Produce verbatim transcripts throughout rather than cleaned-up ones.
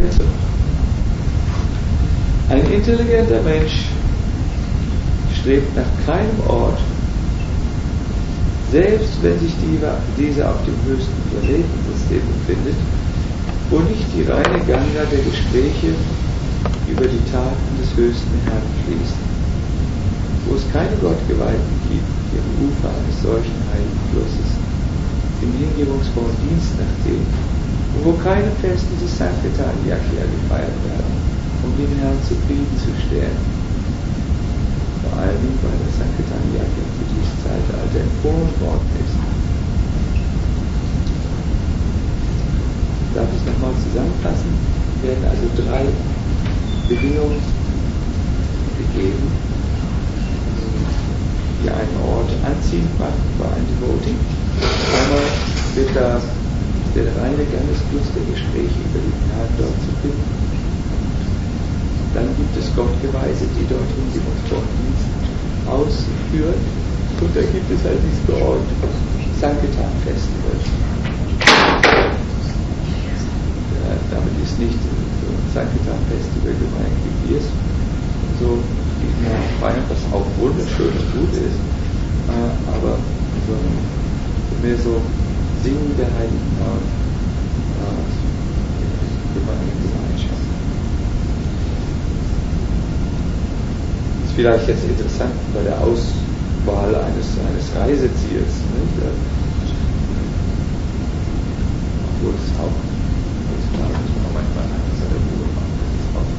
Ein intelligenter Mensch strebt nach keinem Ort, selbst wenn sich die, diese auf dem höchsten Planetensystem befindet, wo nicht die reine Ganga der Gespräche über die Taten des höchsten Herrn fließt, wo es keine Gottgeweihten gibt, die am Ufer eines solchen heiligen Flusses im hingebungsvollen Dienst nachgehen, und wo keine Feste des Sankirtan Yakya gefeiert werden, um den Herrn zufriedenzustellen. Vor allem, weil das Sankirtan Yakya für dieses Zeitalter empfohlen worden ist. Darf ich nochmal zusammenfassen? Werden also drei Bedingungen gegeben, die einen Ort anziehen machen für ein Devotee. Einmal wird da der reine Geistfluss der Gespräche über den Herrn dort zu finden. Dann gibt es Gottgeweihte, die dort hingebungsvollen Dienst ausführen. Und da gibt es halt diesen Ort Sankirtan Festival. Ja, damit ist nicht so ein Sankirtan Festival gemeint wie wir es so feiern, was auch wunderschön und gut ist, äh, aber so, mehr so Singen der Heiligen Namen äh, immer in Gemeinschaft. Das ist vielleicht jetzt interessant bei der Auswahl eines, eines Reiseziels, ne? Obwohl es auch heutzutage muss man auch manchmal einfach seine Ruhe machen. Das ist auch,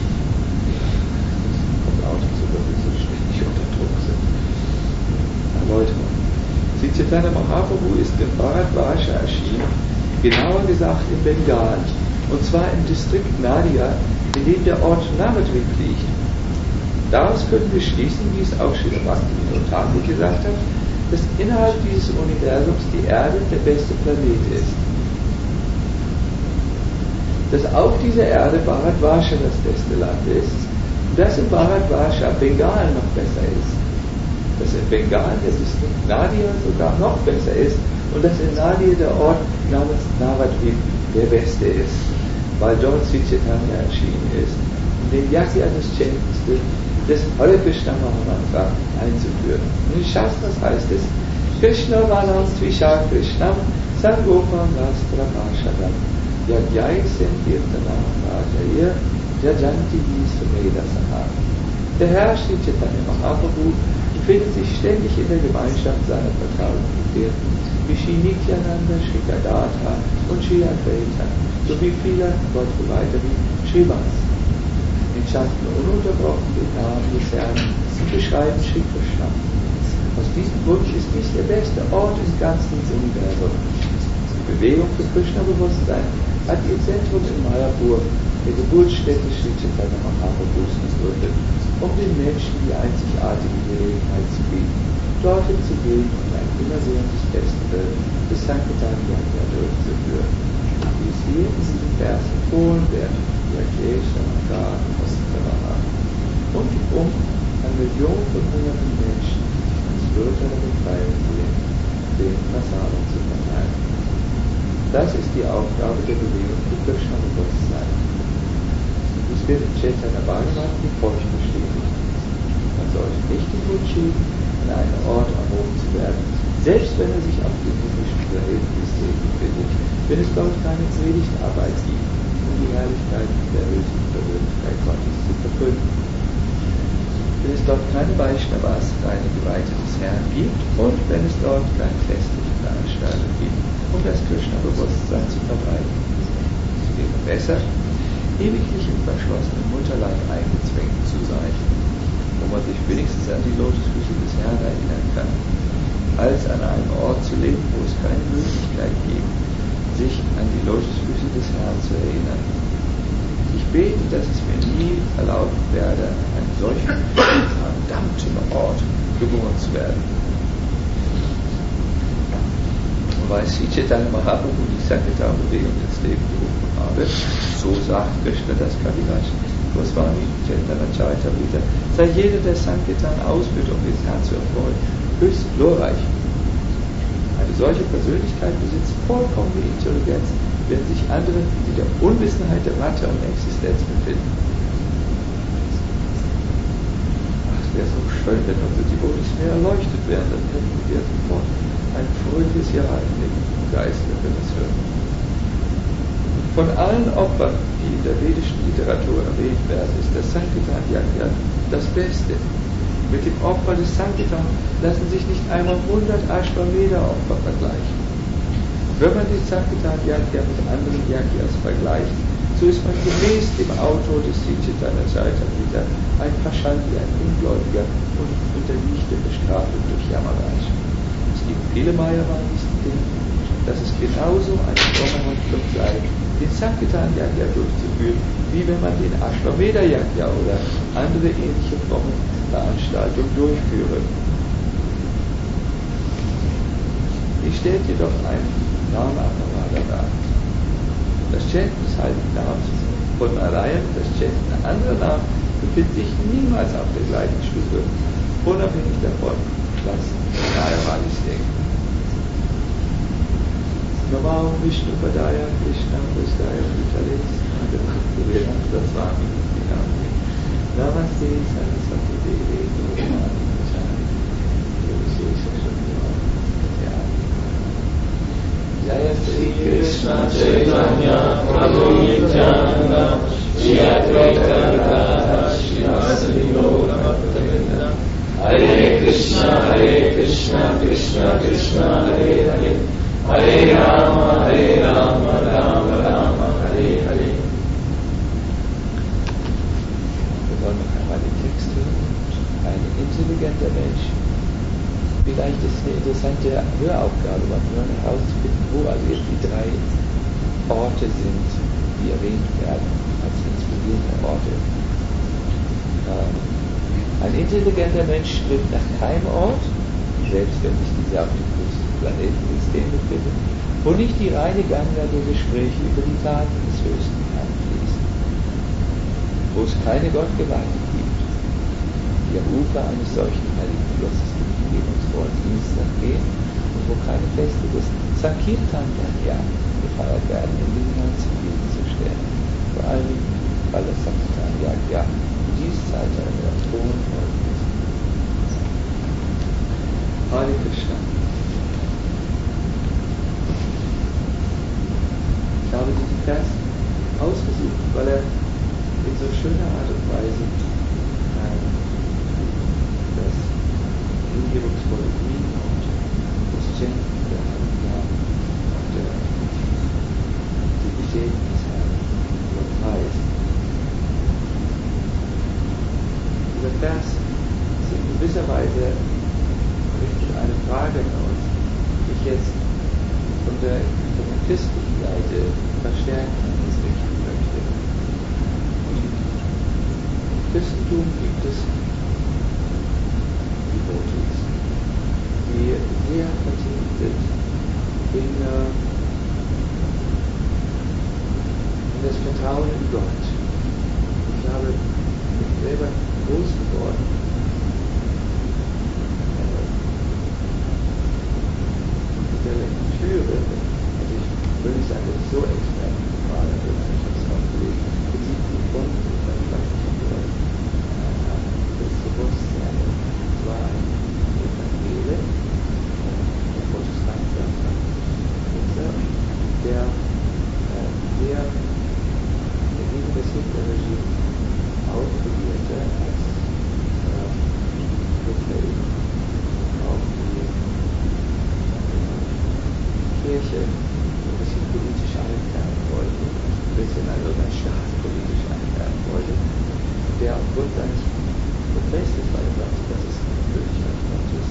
das kommt auch nicht so, dass wir so ständig unter Druck sind. Erläuterung. Sri Chaitanya Mahaprabhu ist in Bharatvarsha erschienen, genauer gesagt in Bengal, und zwar im Distrikt Nadia, in dem der Ort Navadvip liegt. Daraus können wir schließen, wie es auch Srila Bhaktivinoda Thakur gesagt hat, dass innerhalb dieses Universums die Erde der beste Planet ist. Dass auf dieser Erde Bharatvarsha das beste Land ist, und dass in Bharatvarsha Bengal noch besser ist. Dass in Bengal der Distrikt Nadia sogar noch besser ist und dass in Nadia der Ort namens Navadvip der beste ist, weil dort Sri Chaitanya erschienen ist, um den Yakya des Chanten des Hare Krishna Mahamantra einzuführen. Und in Shastras heißt es, Krishna Vanam Tvisha Krishnam Sangopam Rastra Bhashadam Yagyai Sankirtanam Rajaya Jajanti Sumeda Saha. Der Herr Sri Chaitanya Mahaprabhu befindet sich ständig in der Gemeinschaft seiner vertrauten Gefährten, wie Shri Nityananda, Shri Gadadhar und Shri Advaita, sowie viele Gottgeweihte wie Srivas. In Chanten ununterbrochen den Namen des Herrn und beschreiben Shri Krishna. Aus diesem Grund ist dies der beste Ort im ganzen Universum. Die Bewegung für Krishna-Bewusstsein hat ihr Zentrum in Mayapur, der Geburtsstätte Sri Chaitanya Mahaprabhus, gegründet, um den Menschen die einzigartige Gelegenheit zu bieten, dorthin zu gehen und ein immerwährendes Festival des Sankirtan Yakya durchzuführen, wie es hier in diesem Vers empfohlen wird, Yaklesha, Magar, Ostavaha, und um an Millionen von hunderten Menschen ins Würter Befreiung gehen, den Prasadam zu verteilen. Das ist die Aufgabe der Bewegung für Krishna-Bewusstsein. Es wird in Chaitanya Bhagavat wie folgt bestätigt: Man sollte nicht den Wunsch hegen, an einen Ort erhoben zu werden, selbst wenn er sich auf dem himmlischen Planetensystem befindet, wenn es dort keine Predigtarbeit gibt, um die Herrlichkeit der höchsten Persönlichkeit Gottes zu verkünden. Wenn es dort keine Vaishnavas, keine Geweihte des Herrn gibt und wenn es dort keine festliche Veranstaltung gibt, um das Krishna-Bewusstsein zu verbreiten. Es wäre besser, ewiglich im verschlossenen Mutterleib eingezwängt zu sein, wo man sich wenigstens an die Lotusfüße des Herrn erinnern kann, als an einem Ort zu leben, wo es keine Möglichkeit gibt, sich an die Lotusfüße des Herrn zu erinnern. Ich bete, dass es mir nie erlaubt werde, an einem solchen verdammten Ort geboren zu werden. Und weil Sri Chaitanya Mahaprabhu die Sankirtan-Bewegung ins Leben gerufen habe, so sagt Krishna das Kaviraj Goswami Chaitanya Charitamrita, sei jeder, der Sankirtan ausführt, um das Herz zu erfreuen, höchst glorreich. Eine solche Persönlichkeit besitzt vollkommene Intelligenz, während sich andere in der Unwissenheit der Matte und Existenz befinden. Ach, es wäre so schön, wenn unsere Devotees mehr erleuchtet wären, dann hätten wir sofort ein fröhliches Jahr in dem Geist, wenn wir das hören. Von allen Opfern, die in der vedischen Literatur erwähnt werden, ist das Sankirtan Yajna das Beste. Mit dem Opfer des Sankirtan lassen sich nicht einmal hundert Ashwamedha-Opfer vergleichen. Wenn man den Sankirtan Yajna mit anderen Yajnas vergleicht, so ist man gemäß dem Autor des Sri Chaitanya Charitamrita ein Paschandi, ein Ungläubiger und unterliegt der Bestrafung durch Yamaraj. Es gibt viele Mayavadis, die denken, dass es genauso eine fromme Handlung sei, den Sankirtan Yajna durchzuführen, wie wenn man den Ashwamedha Yajna oder andere ähnliche fromme Veranstaltungen durchführe. Ich stellt jedoch einen Namaparada dar. Das Chanten des heiligen Namens von Narayan, das Chanten anderer Namen, befindet sich niemals auf der gleichen Stufe, unabhängig davon, was Mayavadis denken. Namo Vishnu Padaya Krishna Prasthaya Bhutale Vedanta Swami Vinamni Namaste Saraswati Devi Gurumani Prasthaya Vishesha Shakti Jaya Sri Krishna Chaitanya Prabhu Nityananda Shri Advaita Gadadhara Shivasadi Gaura Bhaktavinda Hare Krishna Hare Krishna Krishna Krishna Hare Hare Hare Rama Hare Rama Rama Rama Hare Hare. Wir wollen noch einmal den Text hören. Ein intelligenter Mensch. Vielleicht ist es eine interessante Höraufgabe, mal hören herauszufinden, wo also jetzt die drei Orte sind, die erwähnt werden, als inspirierende Orte. Ein intelligenter Mensch strebt nach keinem Ort, selbst wenn sich dieser auf dem größten Planetensystem befindet, wo nicht die reine Ganga der Gespräche über die Taten des Höchsten anfließen, wo es keine Gottgeweihten gibt, die am Ufer eines solchen heiligen Flusses hingebungsvollen Dienstag gehen und wo keine Feste des Sankirtan Yajna gefeiert werden, um den Herrn zufriedenzustellen. Vor allem, weil das Sankirtan Yajna in dieses Zeitalter hohen Folgen ist. Hare Krishna. Ich habe diesen Vers ausgesucht, weil er in so schöner Art und Weise äh, das hingebungsvolle Lied und das Chanten der Heiligen Namen und der Aktivität des Herrn überpreist. Dieser Vers ist in gewisser Weise richtet eine Frage an uns, die ich jetzt von der, von der christlichen Seite verstärkt ausrichten möchte. Im Christentum gibt es Devotees, die sehr vertieft sind in, äh, in das Vertrauen in Gott. Ich habe mich selber groß geworden mit der Lektüre, also ich würde nicht sagen, dass ich so extrem war, also ich habe es auch gelesen, mit siebzig Stunden, ich weiß nicht, ob das Bewusstsein, es war ein Evangele, der Protestant, der sehr gegen das Hitlerregime aufregierte als Befehl auf die Kirche ein bisschen politisch einfärben wollte, ein bisschen also das staatspolitisch einfärben wollte, der aufgrund seines Protestes, weil er sagte, das ist natürlich ein Gottes,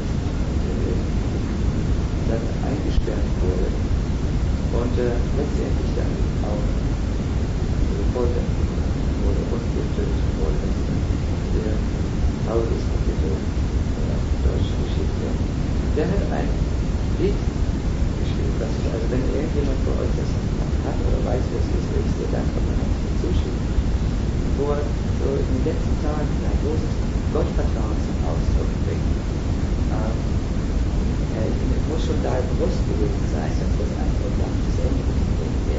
dann eingesperrt wurde und äh, letztendlich dann auch gefoltert wurde und getötet wurde. Der trauriges Kapitel der deutschen Geschichte. Der hat ein Lied geschrieben, das ich, also wenn irgendjemand von euch das hat oder weiß, was es ist, will ich dir dankbar machen, zuschicken, wo er so in den letzten Tagen ein großes Gottvertrauen zum Ausdruck bringt. Ähm, er muss schon da bewusst gewesen sein, dass das ein verdammtes Ende ist.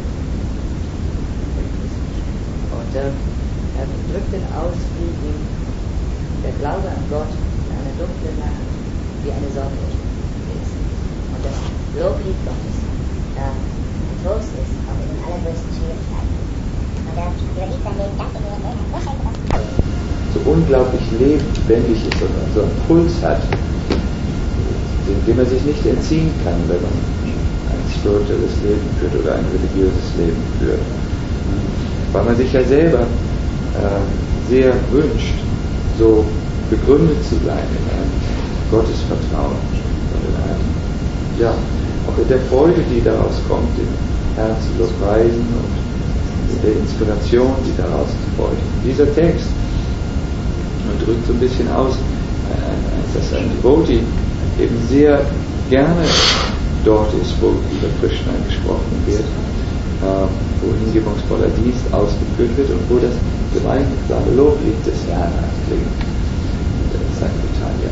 äh, er drückt den aus, wie ihm der Glaube an Gott in einer dunklen Nacht wie eine Sonne ist. Und das Loblied Gottes äh, Trost ist, auch in den allergrößten Schwierigkeiten. Und er übergibt sein Leben ganz in die Hände und schenkt das. So unglaublich lebendig ist und so einen Puls hat, dem man sich nicht entziehen kann, wenn man ein spirituelles Leben führt oder ein religiöses Leben führt. Weil man sich ja selber äh, sehr wünscht, so begründet zu sein in einem Gottesvertrauen und in einem, ja, auch in der Freude, die daraus kommt, den Herrn zu preisen und in der Inspiration, die daraus folgt. Dieser Text drückt so ein bisschen aus, dass ein Devotee eben sehr gerne dort ist, wo über Krishna gesprochen wird, wo hingebungsvoller Dienst ausgeführt wird und wo das gemeinsame Loblied des Herrn klingt. Das ist ein Italien.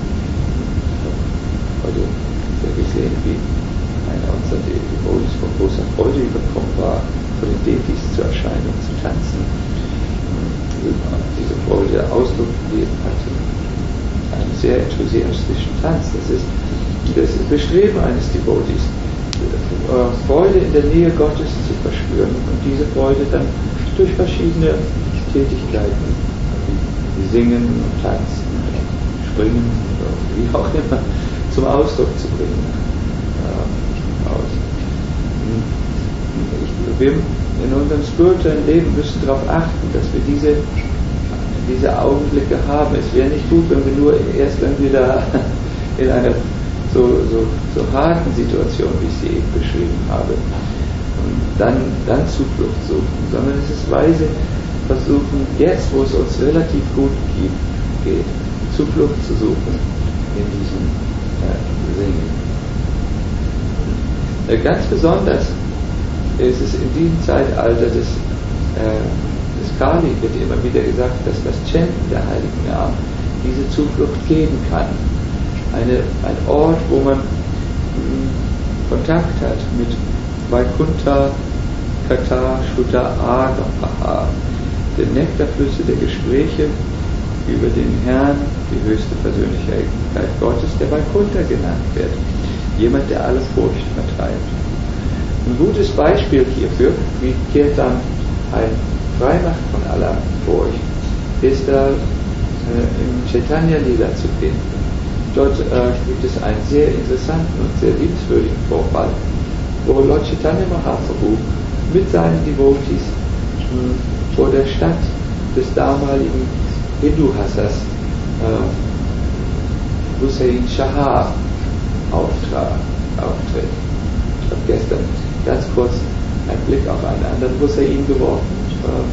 Heute sehr gesehen, wie einer unserer Devotees von großer Freude überkommen war, vor den Devis zu erscheinen und zu tanzen. Diese Freude Ausdruck gegeben hatte. Einen sehr enthusiastischen Tanz. Das ist das Bestreben eines Devotees, Freude in der Nähe Gottes zu verspüren und diese Freude dann durch verschiedene Tätigkeiten, wie Singen und Tanzen, Springen oder wie auch immer, zum Ausdruck zu bringen. Ich, wir in unserem spirituellen Leben müssen darauf achten, dass wir diese, diese Augenblicke haben. Es wäre nicht gut, wenn wir nur erst, wenn wir da in einer so, so, so harten Situation, wie ich sie eben beschrieben habe, und dann, dann Zuflucht suchen, sondern es ist weise, versuchen, jetzt, wo es uns relativ gut geht, Zuflucht zu suchen in diesem äh, Singen. Äh, ganz besonders ist es in diesem Zeitalter des, äh, des Kali, wird immer wieder gesagt, dass das Chanten der Heiligen Namen diese Zuflucht geben kann. Eine, ein Ort, wo man mh, Kontakt hat mit Vaikuntha, Katha, Shuddha, Agapaha, den Nektarflüsse der Gespräche über den Herrn, die höchste Persönlichkeit Gottes, der Vaikuntha genannt wird. Jemand, der alle Furcht vertreibt. Ein gutes Beispiel hierfür, wie Kirtan einen frei macht von aller Furcht, ist da äh, im Chaitanya Lila zu finden. Dort äh, gibt es einen sehr interessanten und sehr liebenswürdigen Vorfall, wo Lord Chaitanya Mahaprabhu mit seinen Devotees äh, vor der Stadt des damaligen Hindu-Hassers äh, Hussain Shah auftrat, auftritt. Ich habe gestern ganz kurz einen Blick auf einen anderen Hussain geworfen. Äh,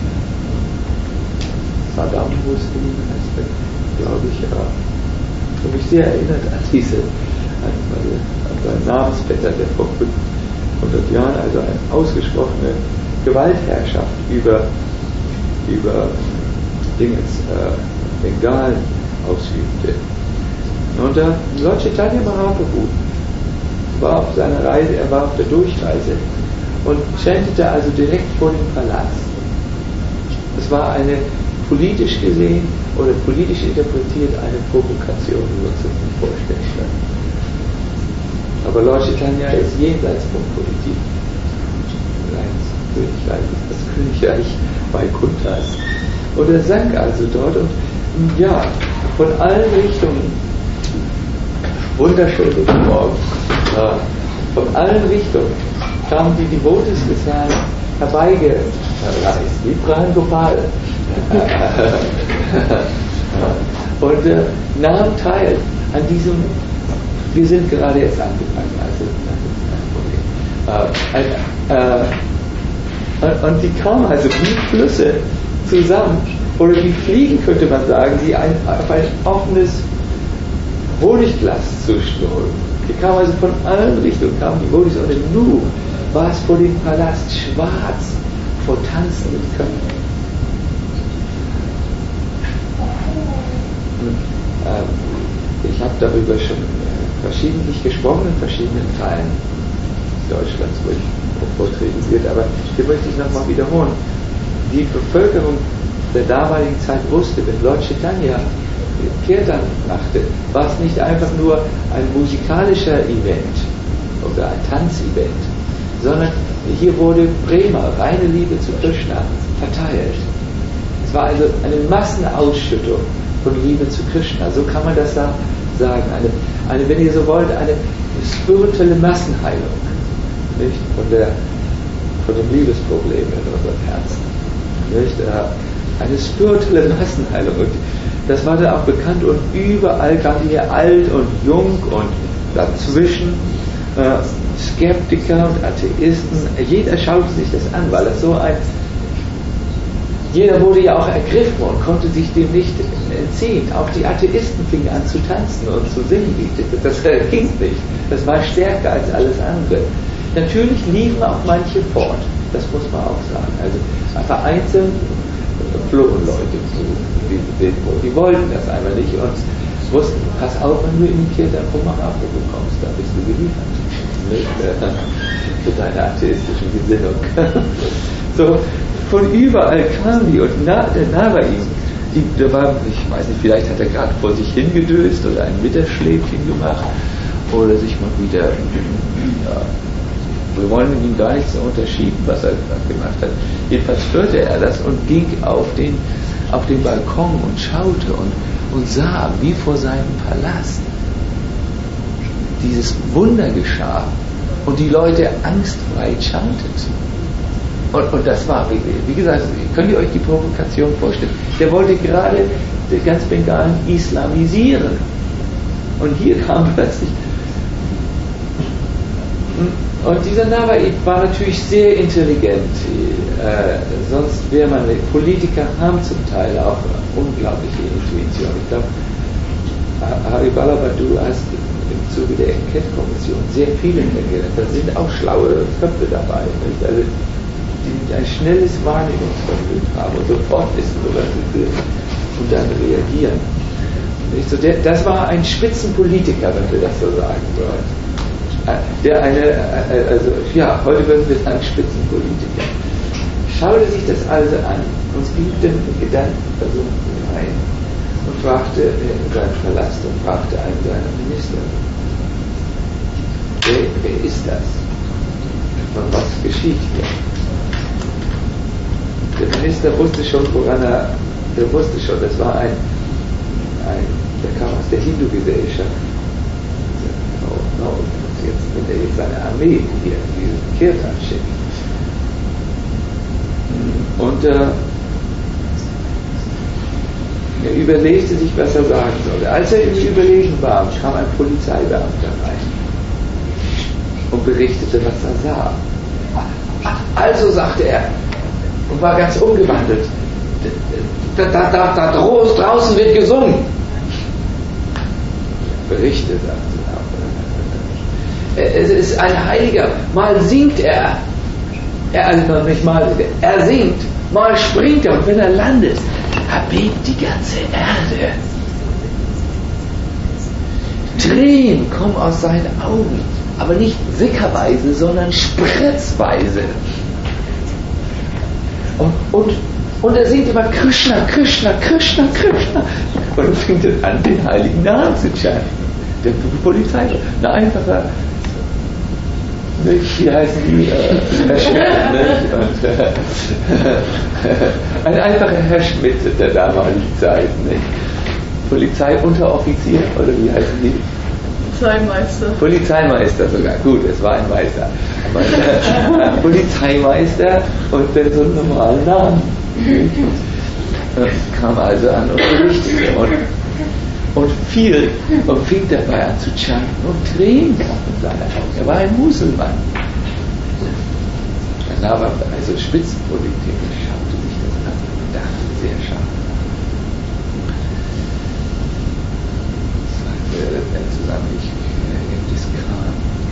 Saddam Hussein heißt der, glaube ich, ja. Ich habe mich sehr erinnert an diese, an, an seinen Namensvetter, der vor fünfhundert Jahren, also eine ausgesprochene Gewaltherrschaft über, über Dingens, äh, Bengalen ausübte. Und der Lord Chaitanya Mahaprabhu war auf seiner Reise, er war auf der Durchreise und chantete also direkt vor dem Palast. Es war eine politisch gesehen oder politisch interpretiert eine Provokation, wie wir uns das nicht vorstellen können. Aber Lord Chaitanya ist jenseits von Politik. Sein Königreich ist das Königreich Vaikunthas. Und er sang also dort und ja, von allen Richtungen, wunderschön guten Morgen, ja, von allen Richtungen kamen die Devotees des Herrn herbeigereist, wie Pran Gopal. Und äh, nahmen teil an diesem, wir sind gerade jetzt angefangen, also das ist kein Problem. Äh, äh, und die kamen also wie Flüsse zusammen, oder wie Fliegen könnte man sagen, die ein, auf ein offenes Honigglas zuströmen. Die kamen also von allen Richtungen, kamen die Devotees, und nun war es vor dem Palast schwarz vor tanzenden Köpfen. Ich habe darüber schon verschiedentlich gesprochen in verschiedenen Teilen Deutschlands, wo ich vortreten wird, aber hier möchte ich nochmal wiederholen. die Bevölkerung der damaligen Zeit wusste, wenn Lord Chaitanya Kirtan machte, war es nicht einfach nur ein musikalischer Event oder ein Tanzevent, sondern hier wurde Prema, reine Liebe zu Krishna, verteilt. Es war also eine Massenausschüttung von Liebe zu Krishna, so kann man das da sagen. Eine, eine, wenn ihr so wollt, eine spirituelle Massenheilung, nicht? Von, der, von dem Liebesproblem in unserem Herzen. Nicht? Eine spirituelle Massenheilung. Und das war dann auch bekannt und überall, gerade hier alt und jung und dazwischen, äh, Skeptiker und Atheisten, jeder schaute sich das an, weil das so ein, jeder wurde ja auch ergriffen und konnte sich dem nicht entziehen. Auch die Atheisten fingen an zu tanzen und zu singen. Das ging nicht. Das war stärker als alles andere. Natürlich liefen auch manche fort, das muss man auch sagen. Also vereinzelt flohen Leute zu, die, die, die wollten das einfach nicht und wussten, pass auf, wenn du in die Kirche Mahaprabhu bekommst, da bist du geliefert. Für deine atheistischen Gesinnung. So, von überall kamen die und nah, der nah bei ihm. Die, der war, ich weiß nicht, vielleicht hat er gerade vor sich hingedöst oder ein Mittagsschläfchen gemacht oder sich mal wieder, ja, wir wollen ihm gar nicht so unterschieden, was er gemacht hat. Jedenfalls hörte er das und ging auf den, auf den Balkon und schaute und, und sah, wie vor seinem Palast dieses Wunder geschah und die Leute angstfrei chanteten. Und, und das war, wie, wie gesagt, könnt ihr euch die Provokation vorstellen? Der wollte gerade ganz Bengalen islamisieren. Und hier kam plötzlich. Und dieser Navaid war natürlich sehr intelligent. Äh, sonst wäre man, Politiker haben zum Teil auch unglaubliche Intuition. Ich glaube, Hari Ballabhadru hast im Zuge der Enquete-Kommission sehr viele kennengelernt. Da sind auch schlaue Köpfe dabei, nicht? Also die ein schnelles Wahrnehmungsvermögen haben und sofort wissen, wo was sie sind und dann reagieren. Nicht? So der, das war ein Spitzenpolitiker, wenn wir das so sagen wollen. Der eine, also ja, heute würden wir sagen Spitzenpolitiker. Schaute sich das also an und blieb dann mit Gedanken versunken rein und fragte in seinen Palast und fragte einen seiner Minister, wer, wer ist das? Und was geschieht hier? Der Minister wusste schon, woran er, der wusste schon, das war ein, ein der kam aus der Hindu-Gesellschaft. No, no, jetzt, wenn er jetzt seine Armee hier in diesen Kirtan schickt. Und äh, er überlegte sich, was er sagen sollte. Als er im Überlegen war, kam ein Polizeibeamter rein und berichtete, was er sah. Also, sagte er, und war ganz umgewandelt, da, da, da, da draußen wird gesungen. Berichte, sagte er. Es ist ein Heiliger, mal singt er, er also nicht mal, er singt, mal springt er und wenn er landet, erbebt die ganze Erde. Tränen kommen aus seinen Augen, aber nicht sickerweise, sondern spritzweise. Und, und, und er singt immer Krishna, Krishna, Krishna, Krishna und fängt an, den heiligen Namen zu chanten. Der Polizei, eine einfache, wie heißen die, äh, Herr Schmidt, nicht? Und, äh, ein einfacher Herr Schmidt der damaligen Zeit, nicht? Polizeiunteroffizier, oder wie heißen die? Polizeimeister. Polizeimmeister sogar, gut, es war ein Meister. Aber, äh, Polizeimeister und der so einen normalen Namen. Äh, kam also an und berichtete und, und fiel und fing dabei an zu chanten und Tränen kamen in seine Augen. Er war ein Muselmann. Er war also Spitzenpolitik und schaute sich das an und dachte sehr scharf. Zusammen, ich gibt es Kram,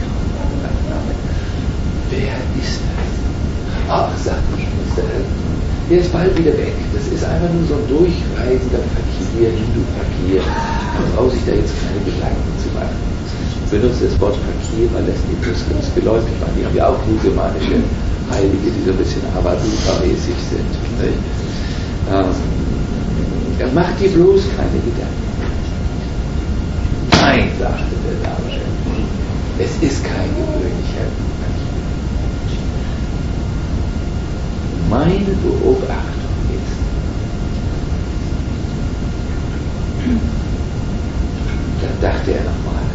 wer ist das? Ach, sagt der Minister, der ist bald wieder weg. Das ist einfach nur so ein durchreisender Fakir, Hindu-Fakir. Man braucht sich da jetzt keine Gedanken zu machen. Ich benutze das Wort Fakir, weil das die Muslims geläufig waren. Die haben ja auch musulmanische Heilige, die so ein bisschen Avaduta-mäßig sind. Nicht? Ähm, dann macht dir bloß keine Gedanken. Nein, sagte der Dame, es ist kein gewöhnlicher Mönch. Meine Beobachtung ist, da dachte er nochmal,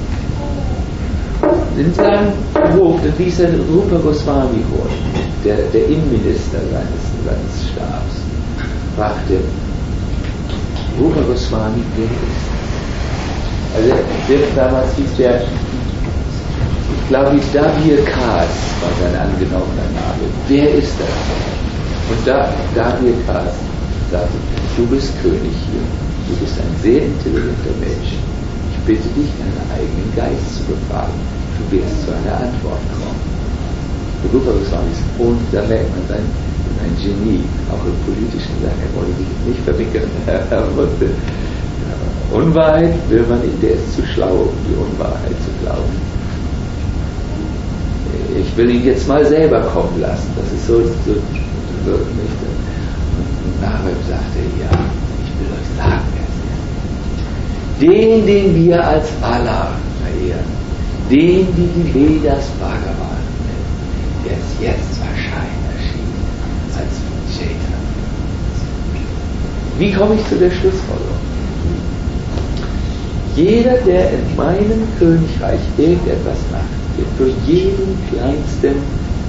in seinem Hof, da ließ er Rupa Goswami holen, der, der Innenminister seines, seines Stabs, fragte Rupa Goswami, wer ist das? Also der, damals hieß der, ich glaube, hieß Davir Kas, war sein angenommener Name. Wer ist das? Und da, Davir Kas sagte, du bist König hier, du bist ein sehr intelligenter Mensch. Ich bitte dich, deinen eigenen Geist zu befragen. Du wirst zu einer Antwort kommen. Der Rupa Goswami ist, und da merkt man sein, ein Genie, auch im politischen Sachen. Er wollte sich nicht verwickeln. Er wollte, Unwahrheit will man nicht, der ist zu schlau, um die Unwahrheit zu glauben. Ich will ihn jetzt mal selber kommen lassen. Das ist so, so, so nicht. Und Narad sagte, ja, ich will euch sagen, wer es ist. Den, den wir als Allah verehren, den, die die Vedas Bhagavan nennen, der ist jetzt wahrscheinlich erschienen als Chaitanya. Wie komme ich zu der Schlussfolgerung? Jeder, der in meinem Königreich irgendetwas macht, wird für jeden kleinsten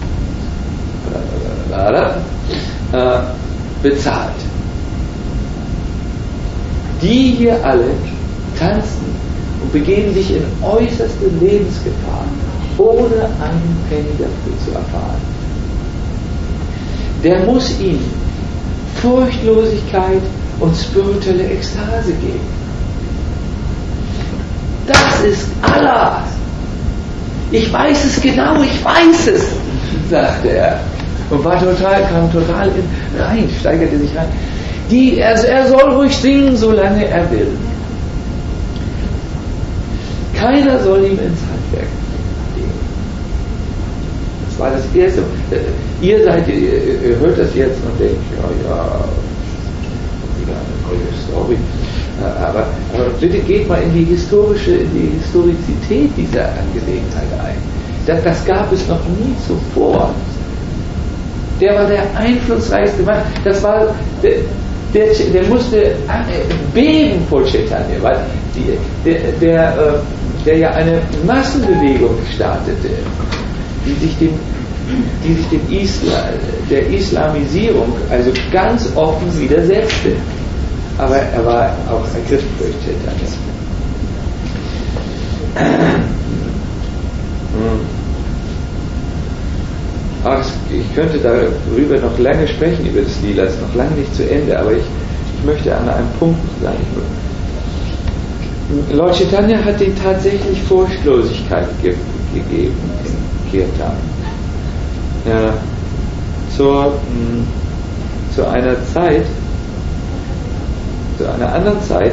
äh, bezahlt. Die hier alle tanzen und begeben sich in äußerste Lebensgefahr, ohne einen Penny dafür zu erfahren. Der muss ihnen Furchtlosigkeit und spirituelle Ekstase geben. Das ist Allah. Ich weiß es genau, ich weiß es, sagte er. Und war total, kam total in, rein, steigerte sich rein. Die, also er soll ruhig singen, solange er will. Keiner soll ihm ins Handwerk gehen. Das war das Erste. Ihr seid, ihr, ihr hört das jetzt und denkt, ja, ja, wieder eine neue Story. Aber, aber bitte geht mal in die historische, in die Historizität dieser Angelegenheit ein. Das, das gab es noch nie zuvor. Der war der einflussreichste Mann. Das war, der, der, der musste beben vor Chaitanya, weil die, der, der, der ja eine Massenbewegung startete, die sich dem, die sich dem Islam, der Islamisierung also ganz offen widersetzte. Aber er war auch ergriffen durch Chaitanya. Ach, ich könnte darüber noch lange sprechen, über das Lila, ist noch lange nicht zu Ende, aber ich, ich möchte an einem Punkt sagen. Lord Chaitanya hat ihm tatsächlich Furchtlosigkeit ge- gegeben in Kirtan. Ja, zur, mh, zu einer Zeit, zu einer anderen Zeit,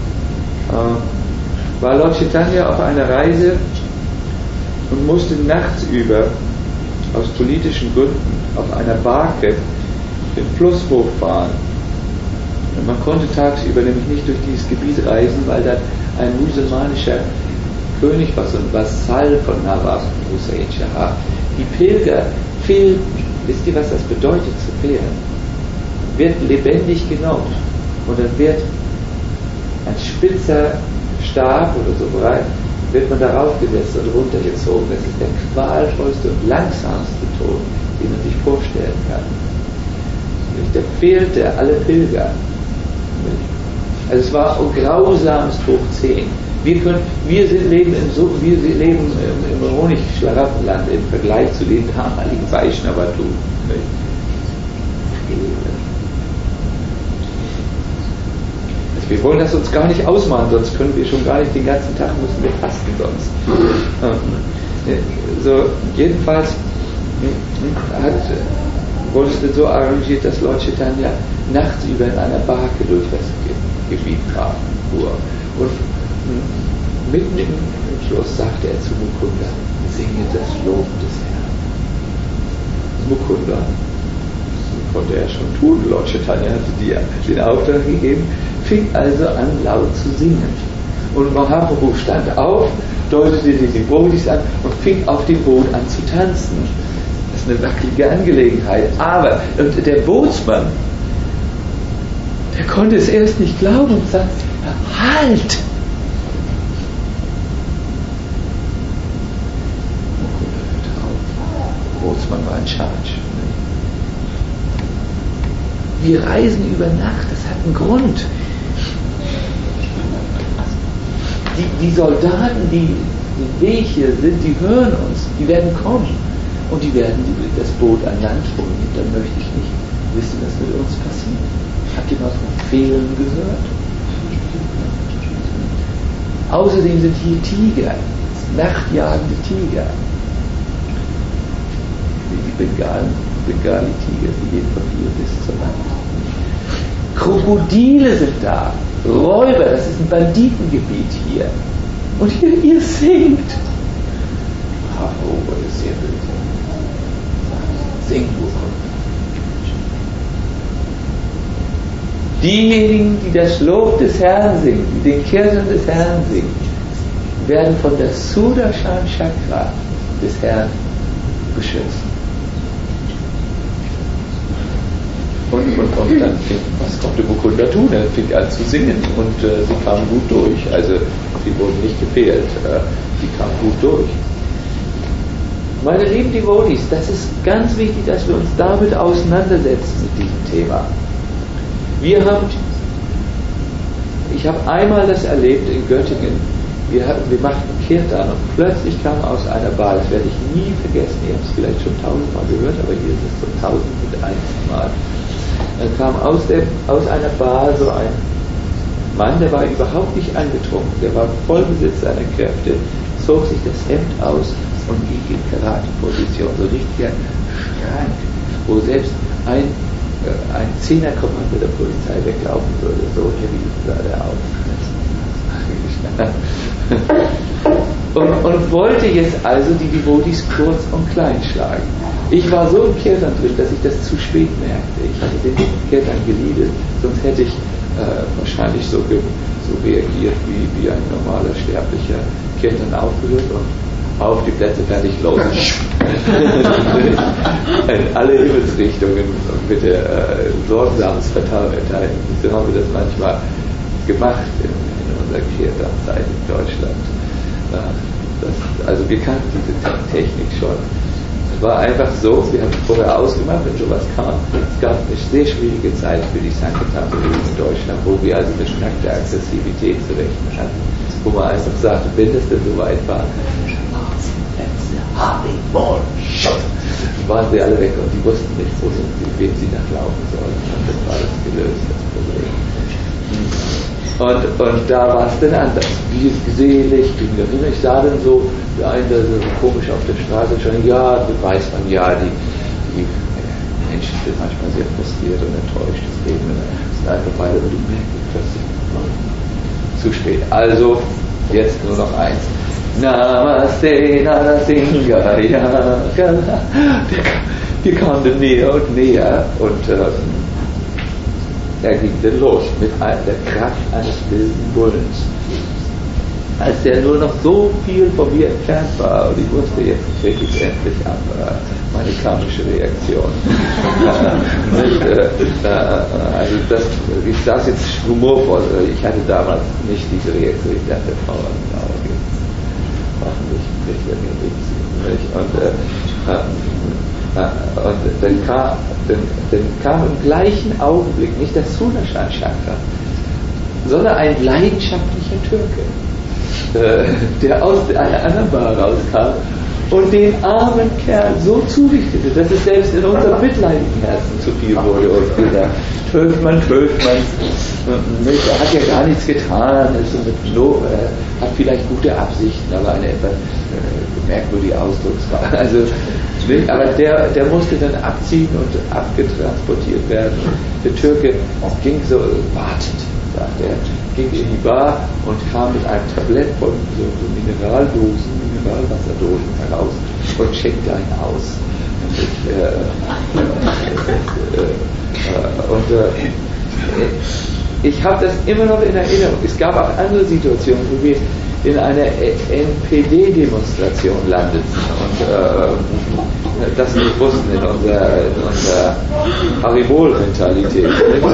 äh, war Lord Chaitanya auf einer Reise und musste nachts über aus politischen Gründen auf einer Barke den Fluss hochfahren. Und man konnte tagsüber nämlich nicht durch dieses Gebiet reisen, weil da ein musulmanischer König war, so ein Vasall von Nawab Hussain Shah. Die Pilger fehlten. Wisst ihr, was das bedeutet zu fehlen? Wird lebendig genommen und dann wird ein spitzer Stab oder so breit, wird man darauf gesetzt und runtergezogen. Das ist der qualvollste und langsamste Tod, den man sich vorstellen kann. Der fehlte alle Pilger. Also es war grausamst hoch zehn. Wir, können, wir sind, leben, im, so, wir leben im, im Honigschlaraffenland im Vergleich zu den damaligen Vaishnavatum. Wir wollen das uns gar nicht ausmachen, sonst können wir schon gar nicht den ganzen Tag, müssen wir fasten sonst. So, jedenfalls hat, wurde es so arrangiert, dass Lord Chaitanya nachts über in einer Barke durch das Gebiet fuhr. Und mitten im Schluss sagte er zu Mukunda, singe das Lob des Herrn. Mukunda. Das konnte er schon tun. Lord Chaitanya hatte die, den Auftrag gegeben, fing also an laut zu singen. Und Mahaprabhu stand auf, deutete die Devotis an und fing auf dem Boot an zu tanzen. Das ist eine wackelige Angelegenheit. Aber und der Bootsmann, der konnte es erst nicht glauben und sagte, halt! Der Bootsmann war in Charge. Wir reisen über Nacht, das hat einen Grund. Die, die Soldaten, die den Weg hier sind, die hören uns, die werden kommen und die werden das Boot an Land bringen. Dann möchte ich nicht wissen, was mit uns passiert. Habt ihr was von Fehlen gehört? Außerdem sind hier Tiger, nachtjagende Tiger. Die Bengalen, Bengali-Tiger, die gehen von hier bis zur Nacht. Krokodile sind da. Räuber, das ist ein Banditengebiet hier. Und hier, ihr singt. Oh, das ist sehr böse. Singt, diejenigen, die das Lob des Herrn singen, die den Kirtan des Herrn singen, werden von der Sudarshan Chakra des Herrn beschützt. Und, und, und dann fing, was konnte Mukunda tun? Er fing an zu singen und äh, sie kamen gut durch. Also sie wurden nicht gefehlt, äh, sie kamen gut durch. Meine lieben Devotees, das ist ganz wichtig, dass wir uns damit auseinandersetzen mit diesem Thema. Wir haben, ich habe einmal das erlebt in Göttingen, wir, hatten, wir machten Kirtan und plötzlich kam aus einer Bar, das werde ich nie vergessen, ihr habt es vielleicht schon tausendmal gehört, aber hier ist es so tausend und eins Mal. Dann kam aus, der, aus einer Bar so ein Mann, der war überhaupt nicht angetrunken, der war voll Besitz seiner Kräfte, zog sich das Hemd aus und ging in Karate-Position, so richtiger Schrank, wo selbst ein, äh, ein Zehnerkommando der Polizei weglaufen würde, so heavy sah der aus. und, und wollte jetzt also die Devotees kurz und klein schlagen. Ich war so im Kirtan drin, dass ich das zu spät merkte. Ich hatte den Kirtan geliebt, sonst hätte ich äh, wahrscheinlich so, ge, so reagiert wie, wie ein normaler Sterblicher. Kirtan aufgehört und auf die Plätze fertig los. In alle Himmelsrichtungen bitte äh, sorgsames Verteilen. So haben wir das manchmal gemacht in, in unserer Kirtan-Zeit in Deutschland. Äh, das, also wir kannten diese Technik schon. Es war einfach so, wir haben vorher ausgemacht, wenn sowas kam. Es gab eine sehr schwierige Zeit für die Sankirtan-Bewegung in Deutschland, wo wir also eine starke Aggressivität zu rechnen hatten, wo man einfach sagte, wenn es denn soweit war, waren sie alle weg und die wussten nicht, wo sie, wem sie nachlaufen sollen. Und das war das gelöst, das Problem. Und, und da war es dann anders. Wie selig ging das hin. Ich sah dann so, der eine, der so komisch auf der Straße schon, ja, da weiß man ja, die, die Menschen sind manchmal sehr frustriert und enttäuscht. Das Leben ist einfach weiter, aber du merkst plötzlich zu spät. Also, jetzt nur noch eins. Namaste Narasimhaya. Wir kamen dann näher und näher und ähm, er ging dann los mit der Kraft eines wilden Bullens. Als der nur noch so viel von mir entfernt war und ich wusste, jetzt kriege ich endlich ab, äh, meine karmische Reaktion. Nicht, äh, äh, also das, ich saß jetzt humorvoll, ich hatte damals nicht diese Reaktion, ich dachte, Frau, okay. Hoffentlich kriegt er mir nichts. Und, äh, äh, und dann, kam, dann, dann kam im gleichen Augenblick nicht das Sudarshan Chakra, sondern ein leidenschaftlicher Türke, äh, der aus einer anderen Bar rauskam und den armen Kerl so zurichtete, dass es selbst in unserem mitleidigen Herzen zu viel wurde und gesagt, Töfmann, Töfmann, er hat ja gar nichts getan, also mit no, äh, hat vielleicht gute Absichten, aber eine etwas äh, merkwürdige Ausdrucksweise. Also, aber der, der musste dann abziehen und abgetransportiert werden. Der Türke ging so, wartet, sagt er, ging in die Bar und kam mit einem Tablett von so, so Mineraldosen, Mineralwasserdosen heraus und schenkte einen aus. Ich, äh, äh, äh, und äh, ich habe das immer noch in Erinnerung. Es gab auch andere Situationen, wo wir in einer N P D-Demonstration landeten und äh, das nicht wussten in unserer, in unserer Haribol-Mentalität.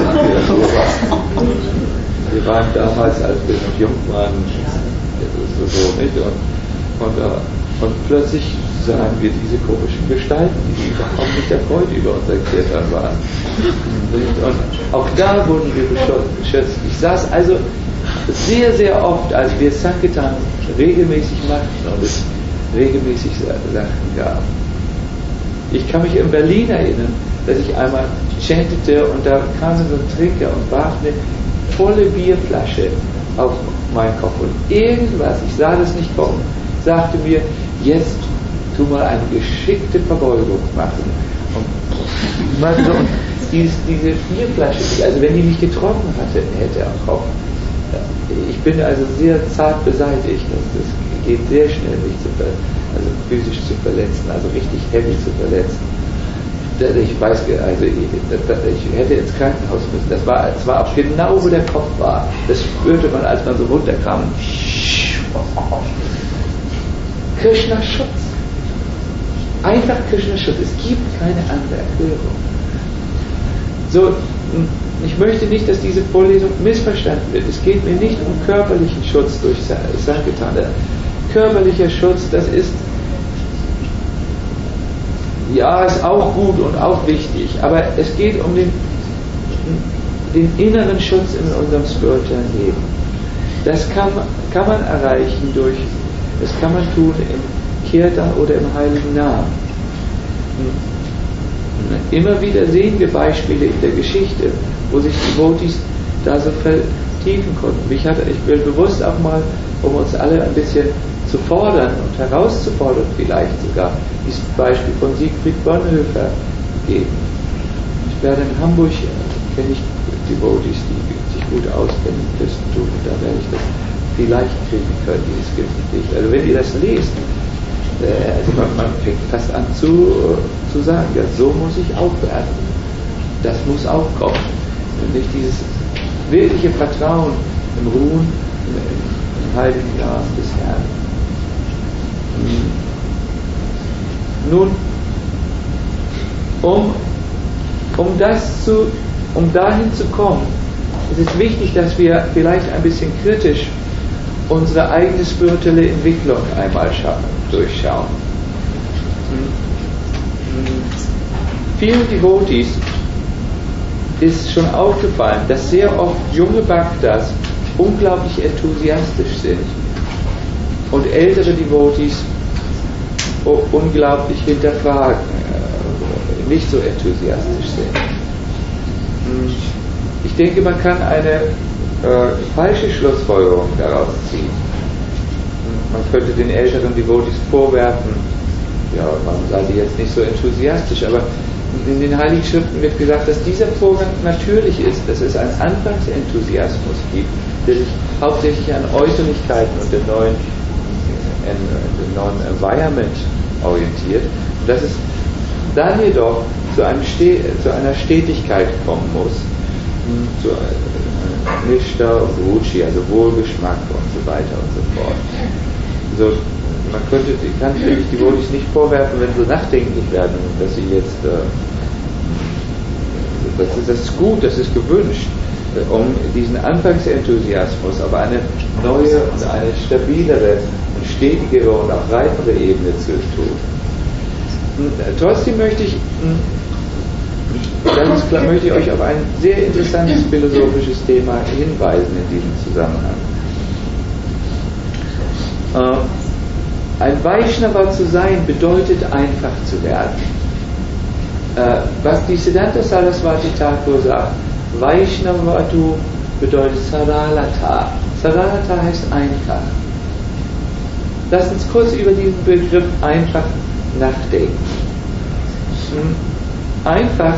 Wir waren damals, als wir noch jung waren, so, so nicht? Und, und, uh, und plötzlich sahen wir diese komischen Gestalten, die überhaupt nicht erfreut über unser Klettern waren. Und auch da wurden wir beschützt. Ich saß also sehr, sehr oft, als wir Sankirtan regelmäßig machten und es regelmäßig Sachen gab. Ich kann mich in Berlin erinnern, dass ich einmal chantete und da kam so ein Trinker und warf eine volle Bierflasche auf meinen Kopf und irgendwas, ich sah das nicht kommen, sagte mir, jetzt tu mal eine geschickte Verbeugung machen. Und, und, so, und dieses, diese Bierflasche, also wenn die mich getroffen hatte, hätte am Kopf, ich bin also sehr zart beseitigt, das, das geht sehr schnell, mich zu ver, also physisch zu verletzen, also richtig heavy zu verletzen. Ich weiß, also ich, ich hätte ins Krankenhaus müssen. Das war, das war auch genau, wo der Kopf war. Das spürte man, als man so runterkam. Krishna Schutz. Einfach Krishna Schutz. Es gibt keine andere Erklärung. So, ich möchte nicht, dass diese Vorlesung missverstanden wird. Es geht mir nicht um körperlichen Schutz durch Sankirtan. Körperlicher Schutz, das ist ja, ist auch gut und auch wichtig, aber es geht um den, den inneren Schutz in unserem spirituellen Leben. Das kann, kann man erreichen durch, das kann man tun im Kirtan oder im Heiligen Namen. Immer wieder sehen wir Beispiele in der Geschichte, wo sich die Devotees da so vertiefen konnten. Ich, hatte, ich will bewusst auch mal, um uns alle ein bisschen zu fordern und herauszufordern, vielleicht sogar dieses Beispiel von Siegfried Bonhoeffer geben. Ich werde in Hamburg, äh, kenne ich Devotees, die sich gut auskennen im Christentum, und da werde ich das vielleicht kriegen können, dieses Gedicht. Also wenn ihr das lest, äh, also man, man fängt fast an zu, äh, zu sagen, ja, so muss ich auch werden. Das muss auch kommen. Und nicht dieses wirkliche Vertrauen im Ruhen, im, im heiligen Namen des Herrn. Nun, um, um das zu, um dahin zu kommen, ist es wichtig, dass wir vielleicht ein bisschen kritisch unsere eigene spirituelle Entwicklung einmal schauen, durchschauen. Vielen Devotees ist schon aufgefallen, dass sehr oft junge Bhaktas unglaublich enthusiastisch sind und ältere Devotees unglaublich hinterfragen, äh, nicht so enthusiastisch sind. Ich denke, man kann eine äh, falsche Schlussfolgerung daraus ziehen. Man könnte den älteren Devotees vorwerfen, ja, warum seid ihr jetzt nicht so enthusiastisch, aber in den Heiligen Schriften wird gesagt, dass dieser Vorgang natürlich ist, dass es einen Anfangsenthusiasmus gibt, der sich hauptsächlich an Äußerlichkeiten und dem neuen Ein, ein neuen Environment orientiert, und dass es dann jedoch zu, einem Ste- zu einer Stetigkeit kommen muss, zu Nishta und Ruchi, also Wohlgeschmack und so weiter und so fort. So, man könnte, kann natürlich die Devotees nicht vorwerfen, wenn sie nachdenklich werden, dass sie jetzt, äh, das, ist, das ist gut, das ist gewünscht, um diesen Anfangsenthusiasmus auf eine neue und eine stabilere und stetigere und auch reifere Ebene zu tun. Und trotzdem möchte ich ganz klar möchte ich euch auf ein sehr interessantes philosophisches Thema hinweisen in diesem Zusammenhang. Äh, ein Vaishnava zu sein bedeutet einfach zu werden. Äh, was die Siddhanta Saraswati Thakur sagt, Vaishnavatu bedeutet Saralata. Saralata heißt einfach. Lasst uns kurz über diesen Begriff einfach nachdenken. Einfachheit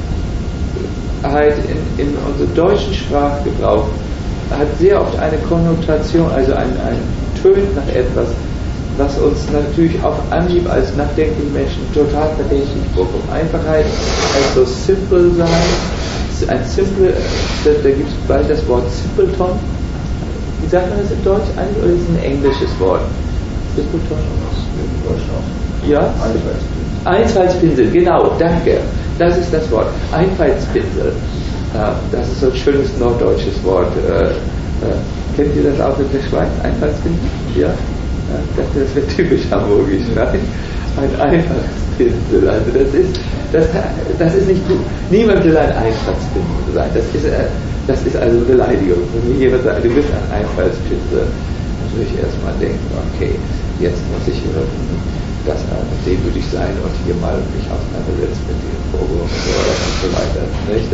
in, in unserem deutschen Sprachgebrauch hat sehr oft eine Konnotation, also ein, ein tönt nach etwas, was uns natürlich auf Anhieb als nachdenkliche Menschen total verdächtig vorkommt. Einfachheit heißt so simple sein, ein simple, da, da gibt es bald das Wort Simpleton. Wie sagt man das in Deutsch eigentlich, oder ist es ein englisches Wort? Simpleton? Ja? Einfallspinsel, genau, danke. Das ist das Wort. Einfallspinsel. Das ist so ein schönes norddeutsches Wort. Kennt ihr das auch in der Schweiz? Einfallspinsel? Ja? Ich dachte, das wäre typisch hamburgisch. Nein? Ein Einfallspinsel. Also das ist, das, das ist nicht gut. Niemand will ein Einfallspinsel sein. Das ist, das ist also eine Beleidigung. Wenn mir jemand sagt, du bist ein Einfallspinsel, dann würde ich erstmal denken, okay, jetzt muss ich das demütig sein und hier mal mich auseinandersetzen mit den Vorwürfen und so weiter. Nicht?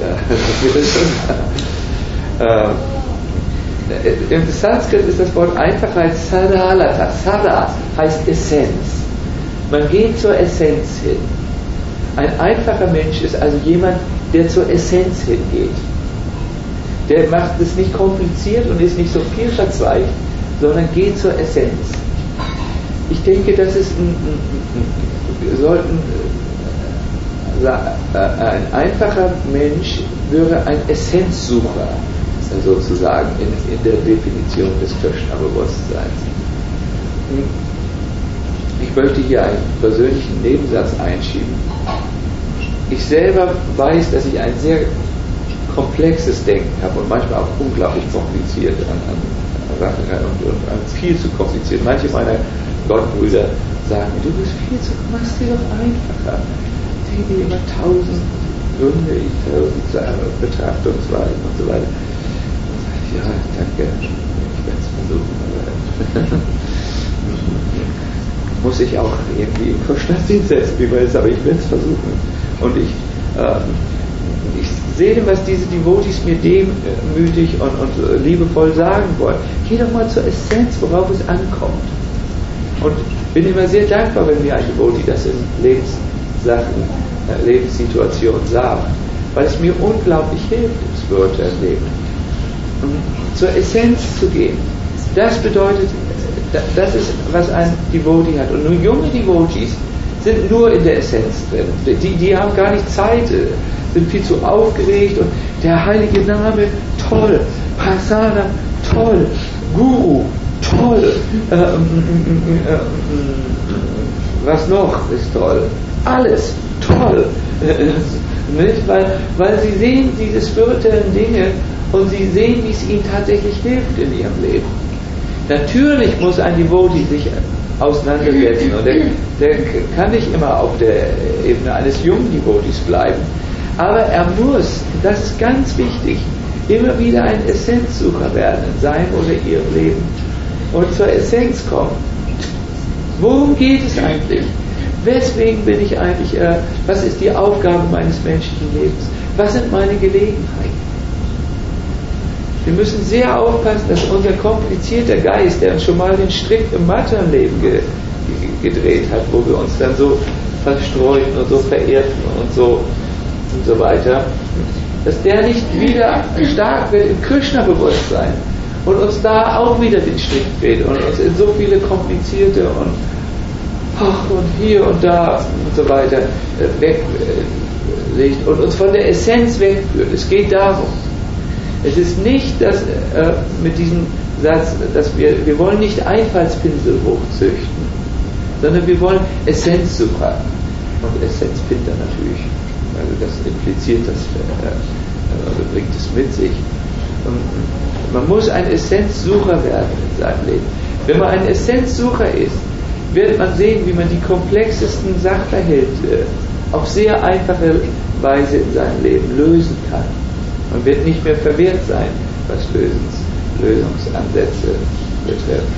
Das äh, Im Sanskrit ist das Wort Einfachheit Saralata. Sara heißt Essenz. Man geht zur Essenz hin. Ein einfacher Mensch ist also jemand, der zur Essenz hingeht. Der macht es nicht kompliziert und ist nicht so viel verzweigt, sondern geht zur Essenz. Ich denke, das ist ein, ein, ein, wir sollten äh, ein einfacher Mensch wäre ein Essenzsucher sozusagen in, in der Definition des Krishna-Bewusstseins. Ich möchte hier einen persönlichen Nebensatz einschieben. Ich selber weiß, dass ich ein sehr komplexes Denken habe und manchmal auch unglaublich kompliziert an, an Sachen und, und an viel zu kompliziert. Manche meiner Gottbrüder sagen, du bist viel zu, machst dir doch einfacher. Denke dir immer tausend Gründe, tausend Betrachtungsweisen und so weiter. Und sage ich, ja, danke, ich werde es versuchen. Muss ich auch irgendwie im Krishna-Dienst setzen, wie man ist, aber ich will es versuchen. Und ich, ähm, ich sehe, was diese Devotees mir demütig und, und liebevoll sagen wollen. Geh doch mal zur Essenz, worauf es ankommt. Und bin immer sehr dankbar, wenn mir ein Devotee das in Lebenssachen, äh, Lebenssituationen sagt, weil es mir unglaublich hilft im spirituellen Leben. Um zur Essenz zu gehen, das bedeutet, das ist, was ein Devotee hat. Und nur junge Devotees sind nur in der Essenz drin. Die, die haben gar nicht Zeit, sind viel zu aufgeregt und der heilige Name, toll, Prasada, toll, Guru, toll, äh, äh, äh, äh, was noch ist toll? Alles toll. Äh, nicht? Weil, weil sie sehen diese spirituellen Dinge und sie sehen, wie es ihnen tatsächlich hilft in ihrem Leben. Natürlich muss ein Devotee sich auseinandersetzen und der, der kann nicht immer auf der Ebene eines jungen Devotees bleiben. Aber er muss, das ist ganz wichtig, immer wieder ein Essenzsucher werden in seinem oder ihrem Leben und zur Essenz kommen. Worum geht es eigentlich? Weswegen bin ich eigentlich, äh, was ist die Aufgabe meines menschlichen Lebens? Was sind meine Gelegenheiten? Wir müssen sehr aufpassen, dass unser komplizierter Geist, der uns schon mal den Strick im Mathe-Leben ge, ge, gedreht hat, wo wir uns dann so verstreuten und so verehrten und so und so weiter, dass der nicht wieder stark wird im Krishna-Bewusstsein und uns da auch wieder den Strick dreht und uns in so viele komplizierte und ach, und hier und da und so weiter weglegt und uns von der Essenz wegführt. Es geht darum. Es ist nicht das, äh, mit diesem Satz, dass wir, wir wollen nicht Einfallspinsel hochzüchten, sondern wir wollen Essenzsucher und Essenzpinder natürlich. Also das impliziert das, äh, also bringt es mit sich. Und man muss ein Essenzsucher werden in seinem Leben. Wenn man ein Essenzsucher ist, wird man sehen, wie man die komplexesten Sachverhalte auf sehr einfache Weise in seinem Leben lösen kann. Man wird nicht mehr verwehrt sein, was Lösungs, Lösungsansätze betrifft.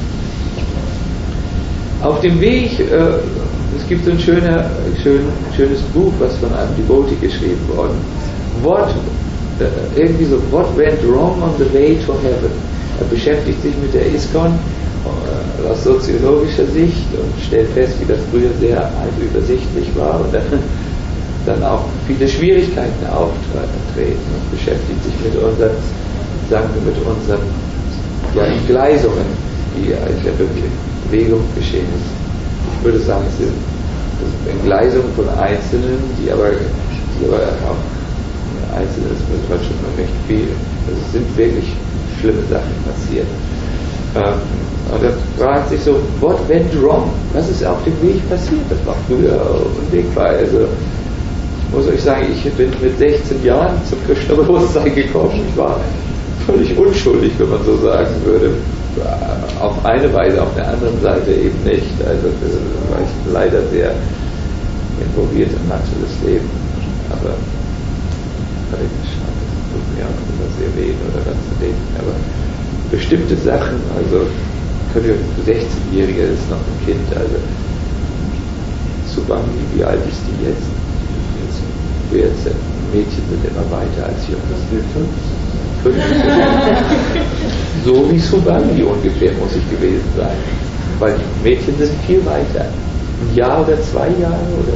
Auf dem Weg, äh, es gibt so ein schöner, schön, schönes Buch, was von einem Devotee geschrieben worden. What, äh, irgendwie so, What went wrong on the way to heaven? Er beschäftigt sich mit der ISKCON äh, aus soziologischer Sicht und stellt fest, wie das früher sehr übersichtlich war und dann dann auch viele Schwierigkeiten auftreten und beschäftigt sich mit unseren, sagen wir, mit unseren ja, Entgleisungen, die ja Bewegung geschehen ist. Ich würde sagen, es sind Entgleisungen von Einzelnen, die aber, die aber auch Einzelne, das wird halt schon mal recht viel. Also es sind wirklich schlimme Sachen passiert. Ähm, und da fragt sich so, what went wrong? Was ist auf dem Weg passiert? Das war früher unwegbar. Also ich muss euch sagen, ich bin mit sechzehn Jahren zum Krishna-Bewusstsein gekommen. Ich war völlig unschuldig, wenn man so sagen würde. Auf eine Weise, auf der anderen Seite eben nicht. Also war ich leider sehr involviert in manches Leben. Aber das tut mir auch immer sehr weh oder ganz zu denken. Aber bestimmte Sachen, also sechzehnjähriger ist noch ein Kind, also Subhangi, wie alt ist die jetzt? vierzehn. Mädchen sind immer weiter als Jungs. fünfzehn. So wie Subhangi ungefähr muss ich gewesen sein. Weil die Mädchen sind viel weiter. Ein Jahr oder zwei Jahre oder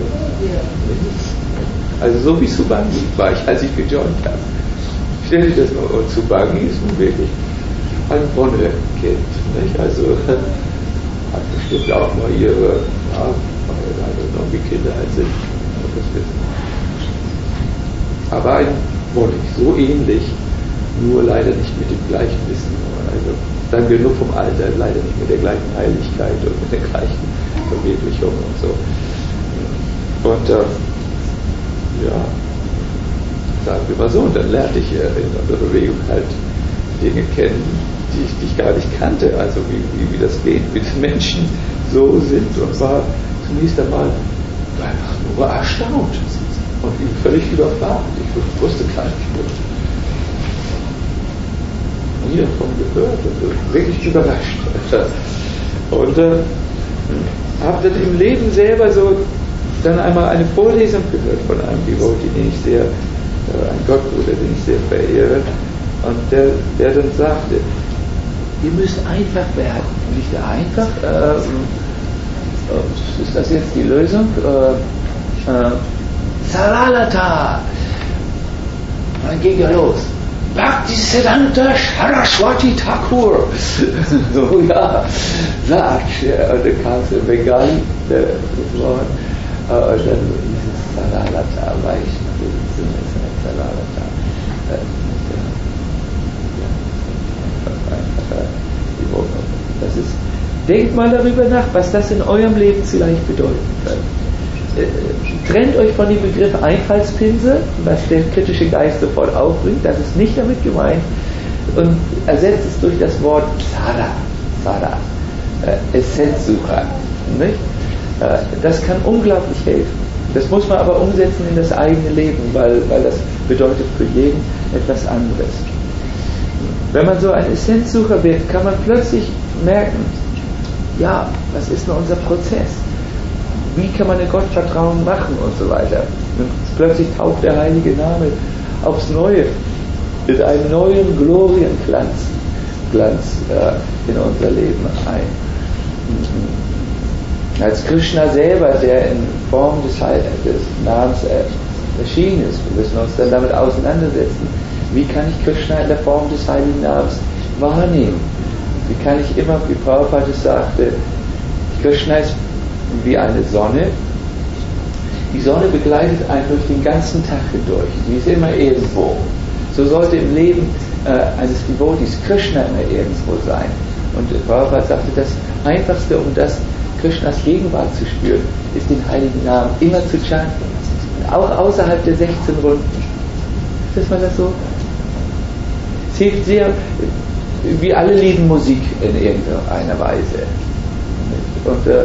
also so wie Subhangi war ich, als ich gejoint habe. Stell dir das mal, und Subhangi ist nun wirklich ein Wonnekind, nicht? Also hat bestimmt auch mal ihre, ja, also noch wie Kinder halt sind, das wissen. Aber ein Wonig, so ähnlich, nur leider nicht mit dem gleichen Wissen. Also dann genug vom Alter, leider nicht mit der gleichen Heiligkeit und mit der gleichen Verwirklichung und so. Und äh, ja, sagen wir mal so, und dann lernte ich äh, in der Bewegung halt Dinge kennen, die ich, die ich gar nicht kannte, also wie, wie, wie das geht, wie die Menschen so sind, und war zunächst einmal einfach nur erstaunt und völlig überfragt. Ich wusste gar nicht, nie davon gehört und wirklich überrascht. Und äh, habe dann im Leben selber so dann einmal eine Vorlesung gehört von einem Devotee, den ich sehr, äh, ein Gottbruder, den ich sehr verehre, und der, der dann sagte, ihr müsst einfach werden. Und ich da einfach, äh, äh, ist das jetzt die Lösung? Äh, äh, Saralata! Dann ging er los. Bhaktisiddhanta Saraswati Thakur. So, ja, sagt, ja, und dann kam es in Bengali, der Wort, und dann hieß es Saralata, weich, Saralata. Das ist, denkt mal darüber nach, was das in eurem Leben vielleicht bedeuten kann. Trennt euch von dem Begriff Einfallspinsel, was der kritische Geist sofort aufbringt, das ist nicht damit gemeint, und ersetzt es durch das Wort Sada, Sada, äh, Essenzsucher. Nicht? Äh, das kann unglaublich helfen. Das muss man aber umsetzen in das eigene Leben, weil, weil das bedeutet für jeden etwas anderes. Wenn man so ein Essenzsucher wird, kann man plötzlich merken, ja, was ist denn unser Prozess? Wie kann man in Gottvertrauen machen und so weiter. Und plötzlich taucht der heilige Name aufs Neue mit einem neuen Glorienglanz Glanz, äh, in unser Leben ein. Als Krishna selber, der in Form des, des Namens erschienen ist, wir müssen uns dann damit auseinandersetzen, wie kann ich Krishna in der Form des heiligen Namens wahrnehmen? Wie kann ich immer, wie Prabhupada sagte, Krishna ist wie eine Sonne. Die Sonne begleitet einen durch den ganzen Tag hindurch. Sie ist immer irgendwo. So sollte im Leben äh, eines Devotees Krishna immer irgendwo sein. Und Prabhupada sagte, das Einfachste, um das Krishnas Gegenwart zu spüren, ist den heiligen Namen immer zu chanten. Auch außerhalb der sechzehn Runden. Ist man das so? Es hilft sehr, wie alle lieben Musik in irgendeiner Weise. Und äh,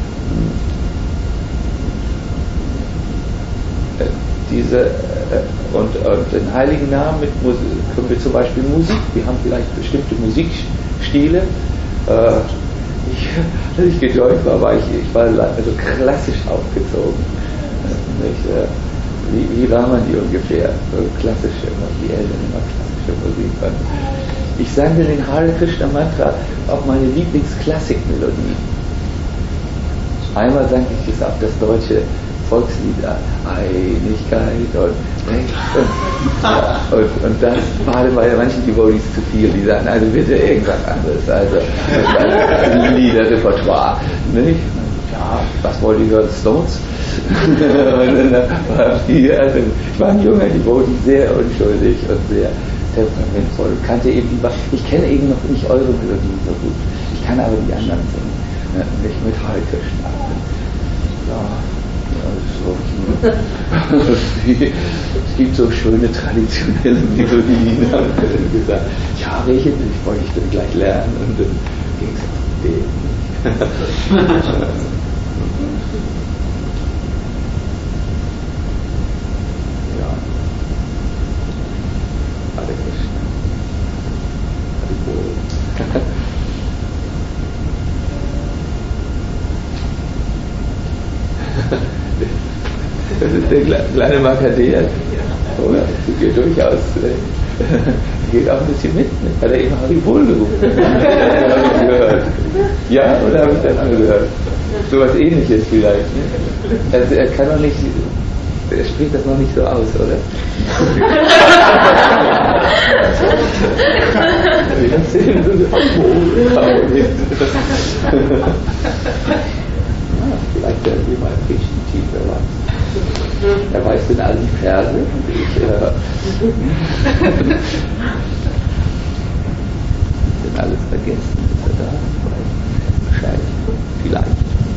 diese äh, und, und den heiligen Namen mit Musik, können wir zum Beispiel Musik, wir haben vielleicht bestimmte Musikstile. Äh, ich, als ich gejoint war, war ich, ich war also klassisch aufgezogen. Nicht, äh, wie, wie war man die ungefähr? So klassische, die Eltern immer klassische Musik. Und ich sang dann den Hare Krishna Mantra auf meine Lieblingsklassikmelodie. Einmal sang ich das auf das deutsche Volkslied Einigkeit und Und, und, und das war bei manchen Devotees zu viel, die sagen, also bitte irgendwas anderes, also ein Liederrepertoire. Nicht? Ja, was wollt ihr hören? Stones? Und dann war die, also ich war ein junger Devotee, sehr unschuldig und sehr temperamentvoll. Kannte eben die, ich kenne eben noch nicht eure Melodien so gut. Ich kann aber die anderen singen. Nicht mit Hare Krishna. Ja, also, es gibt so schöne traditionelle Melodien, haben wir gesagt. Ja, welche ich wollte ich dann gleich lernen und dann ging es auf den. Ja. Hare Krishna. Hare Bol. Der kleine Makadea, oder? Das geht durchaus, geht auch ein bisschen mit, ne? Hat er eben Haribol gerufen. Gehört. Ja, oder habe ich das angehört? So was Ähnliches vielleicht. Ne? Also er kann doch nicht, er spricht das noch nicht so aus, oder? Wir erzählen so vielleicht werden wir mal richtig tiefer wachsen. Er weiß denn all die Verse und ich äh, denn alles vergessen, ist er da? Wahrscheinlich, vielleicht.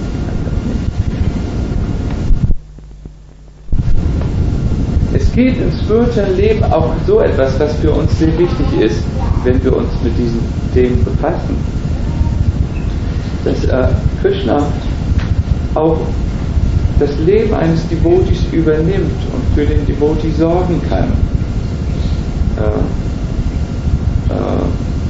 Es geht im spirituellen Leben auch so etwas, was für uns sehr wichtig ist, wenn wir uns mit diesen Themen befassen. Dass äh, Krishna auch das Leben eines Devotees übernimmt und für den Devotee sorgen kann. Äh, äh,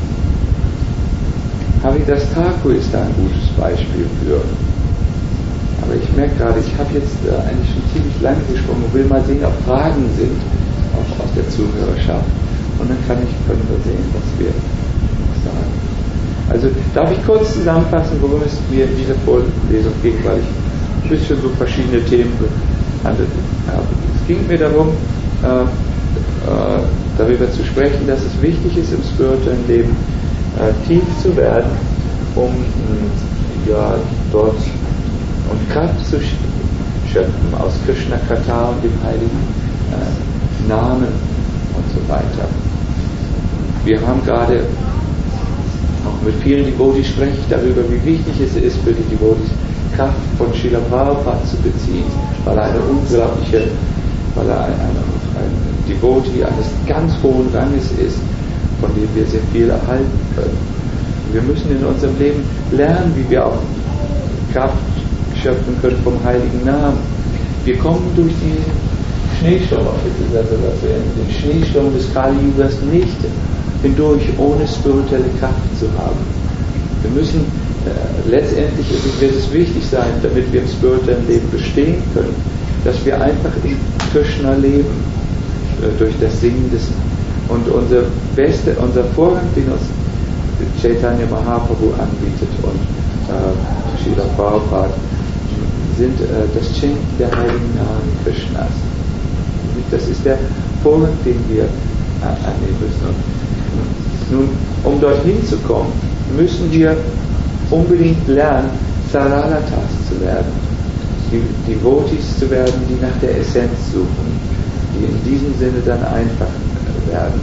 Haridas Thakur ist da ein gutes Beispiel für. Aber ich merke gerade, ich habe jetzt äh, eigentlich schon ziemlich lange gesprochen und will mal sehen, ob Fragen sind, auch aus der Zuhörerschaft. Und dann kann ich, können wir sehen, was wir sagen. Also darf ich kurz zusammenfassen, worum es mir in dieser Vorlesung ging, weil ich ein bisschen so verschiedene Themen behandelt habe. Es ging mir darum, äh, äh, darüber zu sprechen, dass es wichtig ist, im spirituellen Leben äh, tief zu werden, um mh, ja, dort und Kraft zu schöpfen aus Krishna Katha und dem heiligen äh, Namen und so weiter. Wir haben gerade auch mit vielen Devotees spreche ich darüber, wie wichtig es ist für die Devotees, Kraft von Srila Prabhupada zu beziehen, weil er eine unglaubliche, weil er ein, ein, ein Devotee eines ganz hohen Ranges ist, von dem wir sehr viel erhalten können. Wir müssen in unserem Leben lernen, wie wir auch Kraft schöpfen können vom heiligen Namen. Wir kommen durch die Schneesturm, den Schneesturm des Kali-Yugas nicht hindurch, ohne spirituelle Kraft zu haben. Wir müssen, äh, letztendlich ist es, wird es wichtig sein, damit wir im spirituellen Leben bestehen können, dass wir einfach in Krishna leben, äh, durch das Singen des, und unser beste, unser Vorgang, den uns Chaitanya Mahaprabhu anbietet und äh, Srila Prabhupada, sind äh, das Chanten der heiligen Namen Krishnas. Das ist der Vorgang, den wir äh, annehmen müssen. Und nun, um dorthin zu kommen, müssen wir unbedingt lernen, Saralatas zu werden, die Devotees zu werden, die nach der Essenz suchen, die in diesem Sinne dann einfach werden.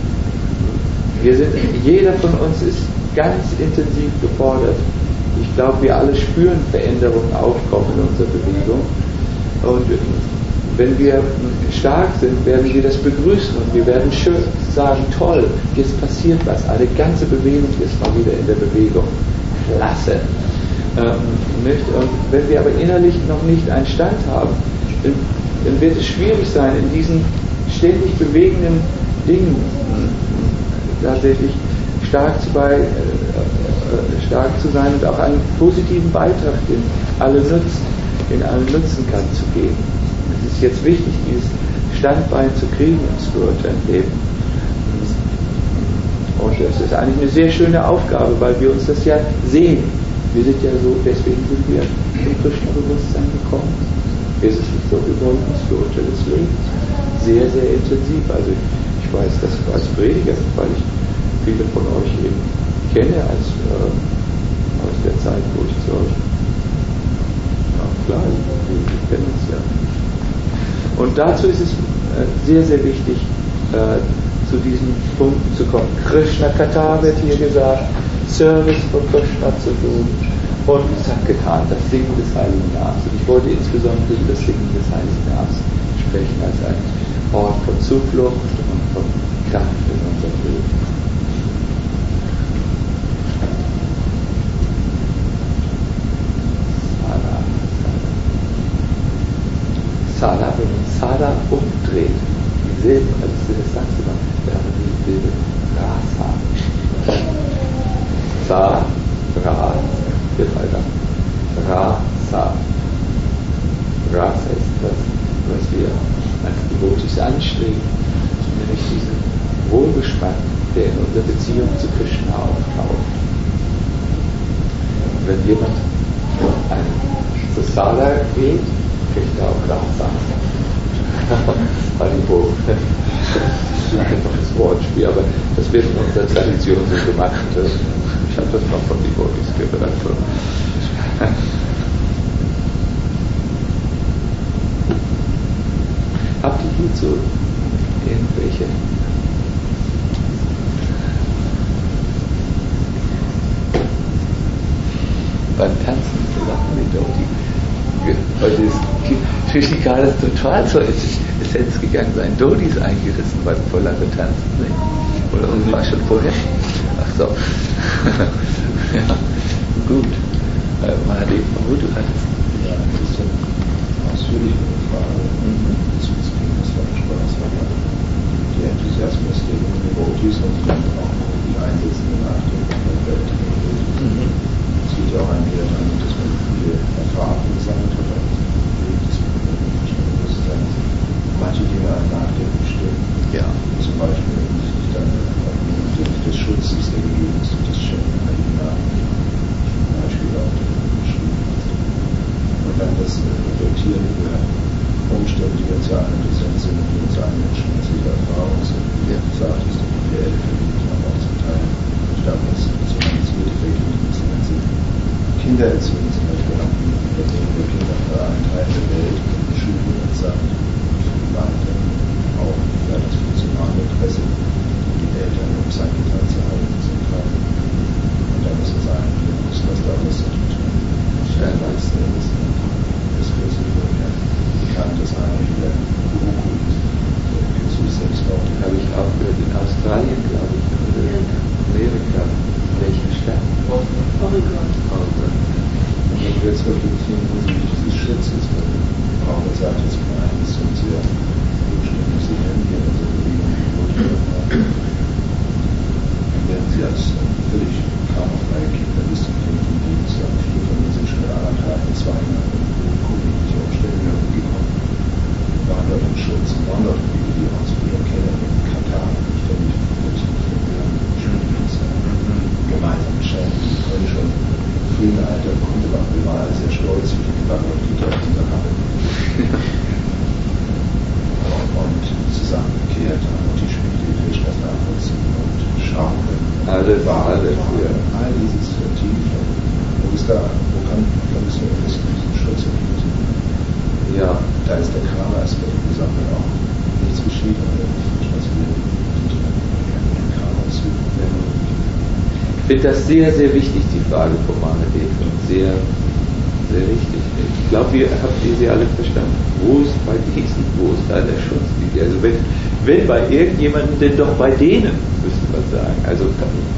Wir sind, jeder von uns ist ganz intensiv gefordert. Ich glaube, wir alle spüren Veränderungen aufkommen in unserer Bewegung. Und wenn wir stark sind, werden wir das begrüßen und wir werden schön sagen, toll, jetzt passiert was, eine ganze Bewegung ist mal wieder in der Bewegung. Klasse. Ähm, nicht? Und wenn wir aber innerlich noch nicht einen Stand haben, dann, dann wird es schwierig sein, in diesen ständig bewegenden Dingen tatsächlich stark zu, bei, äh, stark zu sein und auch einen positiven Beitrag, den alle nutzen, den alle nutzen kann, zu geben. Es ist jetzt wichtig, dieses Standbein zu kriegen im spirituellen Leben. Und es ist eigentlich eine sehr schöne Aufgabe, weil wir uns das ja sehen. Wir sind ja so, deswegen sind wir zum Krishna-Bewusstsein gekommen. Wir sind nicht so, wir wollen ein spirituelles Leben. sehr, sehr intensiv. Also ich weiß das als Prediger, weil ich viele von euch eben kenne als, äh, aus der Zeit, wo ich zu euch, ja klar, wir, wir kennen uns ja. Und dazu ist es äh, sehr, sehr wichtig, äh, zu diesen Punkten zu kommen. Krishna Katha wird hier gesagt, Service von Krishna zu tun und Sankirtan, das Singen des Heiligen Namens. Und ich wollte insbesondere über das Singen des Heiligen Namens sprechen als ein Ort von Zuflucht und von Kraft in unserem Leben. Sada, Sada, wenn man Sada umdreht, dieselben, also das sagst du mal, wäre die Silbe Rasa. Sa, Ra, wird weiter. Rasa. Rasa ist das, was wir als Devotis anstreben, nämlich diesen Wohlgeschmack, der in unserer Beziehung zu Krishna auftaucht. Und wenn jemand ein Sada geht, kriegt er auch Rasa. Haribo. Das ist ein einfaches Wortspiel, aber das wird in unserer Tradition so gemacht. Ich habe das noch von Devotis gehört. Habt ihr hierzu irgendwelche? Beim Tanzen lachen wir doch die, weil das Krishna ist total zur Essenz gegangen, sein Dodis eingerissen beim Vorlange Tanzen. Ne? Oder uns war schon vorher? Ach so. Ja, gut. Äh, Mahadev, wo du hattest. Ja, ein bisschen ausführlichere Frage. Mhm. Das war Spaß, aber der Enthusiasmus der jungen Devotees und dann auch die einsetzende Nachdenken von der Welt. Mhm. Es geht ja auch einher damit, dass man viele Erfahrungen gesammelt hat, auch manche Dinge an Nachdenken stimmen. Ja. Zum Beispiel sich dann des Schutzes der gegeben ist und des Schenken Heiligen Namen. Zum Beispiel auch beschrieben. Und dann das Reflektieren über Umstände, die uns ja alle präsent sind und die uns allen Menschen als ihre Erfahrung sind. Wie du gesagt hast, die Eltern, aber auch zum Teil standardisierte Verhältnisse sind. Kindererziehung zum Beispiel haben wir der Kinder in allen Teilen der Welt, in Schulen und Sachen, Land, auch ja, das funktionale Interesse, die Eltern um Sankirtan zu halten, sind dran. Und dann ist es eigentlich, muss das da was zu tun. Sternweise ist das größte Problem. Bekannt ist eigentlich der Gurukul, der Jesus selbst auch. Den habe ich auch gehört in Australien, glaube ich, oder in Amerika. Welchen Stadt? Oregon. Oregon. Und dann wird es wirklich hinsichtlich dieses Schutzes, weil auch gesagt, dass wir eines sind sehr umständlich sich hingehen, also Bewegung, und wenn sie als völlig karmafreie Kinder bis zum Kind im Dienst haben, viele von ihnen sind schon in anderthalb, zwei Jahren kognitive Umstände gekommen, waren dort im Schutz und waren dort wie die Ausbildung kennen, in Katar, ständig gemeinsam bescheiden, die können schon im frühen Alter Kunde waren. Wir waren alle sehr stolz, wie die Bhagavad Gita in der Hand und zusammengekehrt haben und die Spiele die Krishnas nachvollziehen und schauen können. Alles, alles, ja. All dieses Vertiefen. Wo ist da, wo kann, kann es nur wissen, diesen Schutz entwickeln? Ja, da ist der Karma-Aspekt, die Sache auch nichts geschieht, aber nicht, was wir den Karma ausüben. Ich finde das sehr, sehr wichtig, die Frage von Mahadev, und sehr, sehr richtig. Ich glaube, ihr habt ihr sie alle verstanden. Wo ist bei diesen, wo ist da der Schutz? Also wenn, wenn bei irgendjemandem, denn doch bei denen, müsste man sagen. Also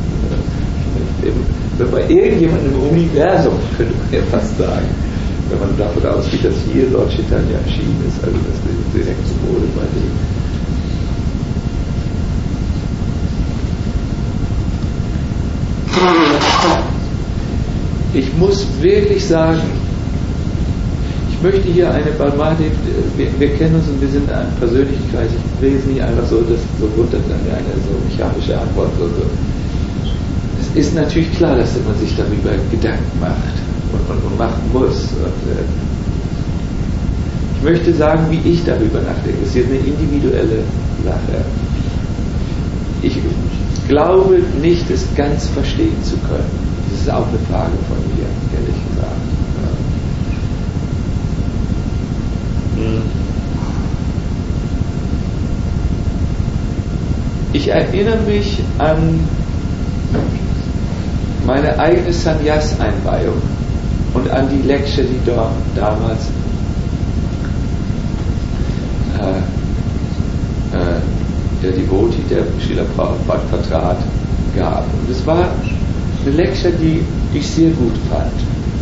wenn bei irgendjemandem im Universum, könnte man ja fast sagen, wenn man davon ausgeht, dass hier Lord Chaitanya erschienen ist, also das ist direkt Symbole bei denen. Ich muss wirklich sagen, ich möchte hier eine Balmadev, wir, wir kennen uns und wir sind ein persönlicher Kreis, ich will jetzt nicht einfach so, das so runter eine so mechanische Antwort oder so. Es ist natürlich klar, dass man sich darüber Gedanken macht und, und, und machen muss. Und, äh, ich Ich möchte sagen, wie ich darüber nachdenke. Es ist eine individuelle Sache. Ich glaube nicht, es ganz verstehen zu können. Das ist auch eine Frage von mir, ehrlich gesagt. Ich erinnere mich an meine eigene Sannyas-Einweihung und an die Lecture, die dort damals äh, äh, der Devotee, der Srila Prabhupada vertrat, gab. Und es war eine Lecture, die ich sehr gut fand.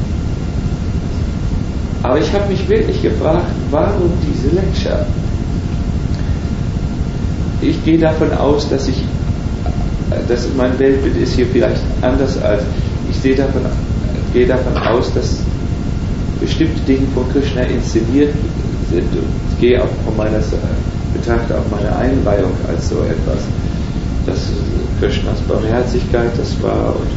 Aber ich habe mich wirklich gefragt, warum diese Lecture? Ich gehe davon aus, dass ich, dass mein Weltbild ist hier vielleicht anders als, ich sehe davon, gehe davon aus, dass bestimmte Dinge von Krishna inszeniert sind. Und ich gehe auch von meiner, betrachte auch meine Einweihung als so etwas, dass Krishnas Barmherzigkeit das war. Und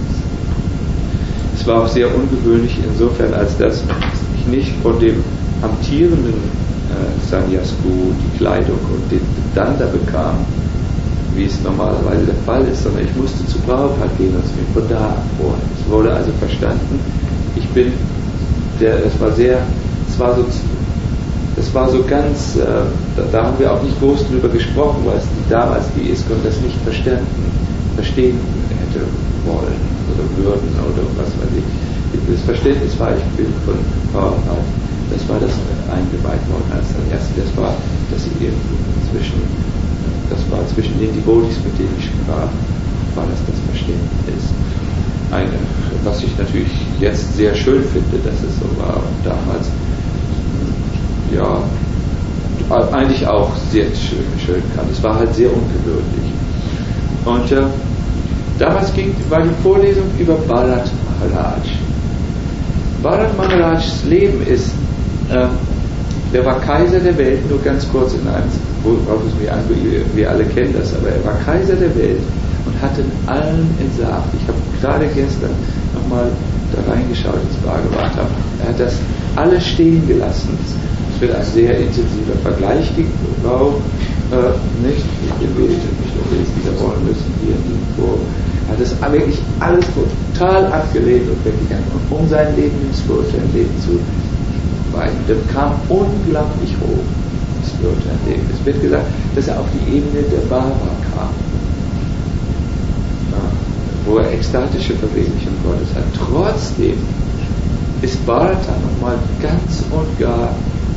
es war auch sehr ungewöhnlich insofern, als dass ich nicht von dem amtierenden äh, Sannyas-Guru die Kleidung und den Danda bekam, wie es normalerweise der Fall ist, sondern ich musste zu Prabhupada gehen und es mir von da abholen. Es wurde also verstanden, ich bin der, es war sehr, es war so, es war so ganz, äh, da, da haben wir auch nicht groß drüber gesprochen, weil es die, damals die ISKCON das nicht verstanden, verstehen hätte wollen oder würden oder was weiß ich. Das Verständnis war, ich bin von Prabhupada, das war das eingeweiht worden als Sannyas. Das war, dass sie zwischen, das war zwischen den Devotees, mit denen ich sprach, war das das Verständnis. Eine, was ich natürlich jetzt sehr schön finde, dass es so war und damals, ja, eigentlich auch sehr schön, schön kann. Es war halt sehr ungewöhnlich. Und äh, damals ging, war die Vorlesung über Bharat Maharaj. Bharat Maharajs Leben ist, äh, der war Kaiser der Welt, nur ganz kurz in einem, worauf es mir angeht, wir alle kennen das, aber er war Kaiser der Welt und hatte allen entsagt. Ich habe gerade gestern nochmal da reingeschaut ins Bhagavatam. Er hat das alles stehen gelassen. Es wird ein sehr intensiver Vergleich gebraucht, äh, nicht, ich will nicht unbedingt wiederholen müssen hier irgendwo. Er hat das wirklich alles total abgelehnt und weggegangen. Und um sein Leben ins spirituelle Leben zu weisen, der kam unglaublich hoch, das spirituelle Leben. Es wird gesagt, dass er auf die Ebene der Bhava kam, ja, wo er ekstatische Verwirklichung Gottes hat. Trotzdem ist Bharata nochmal ganz und gar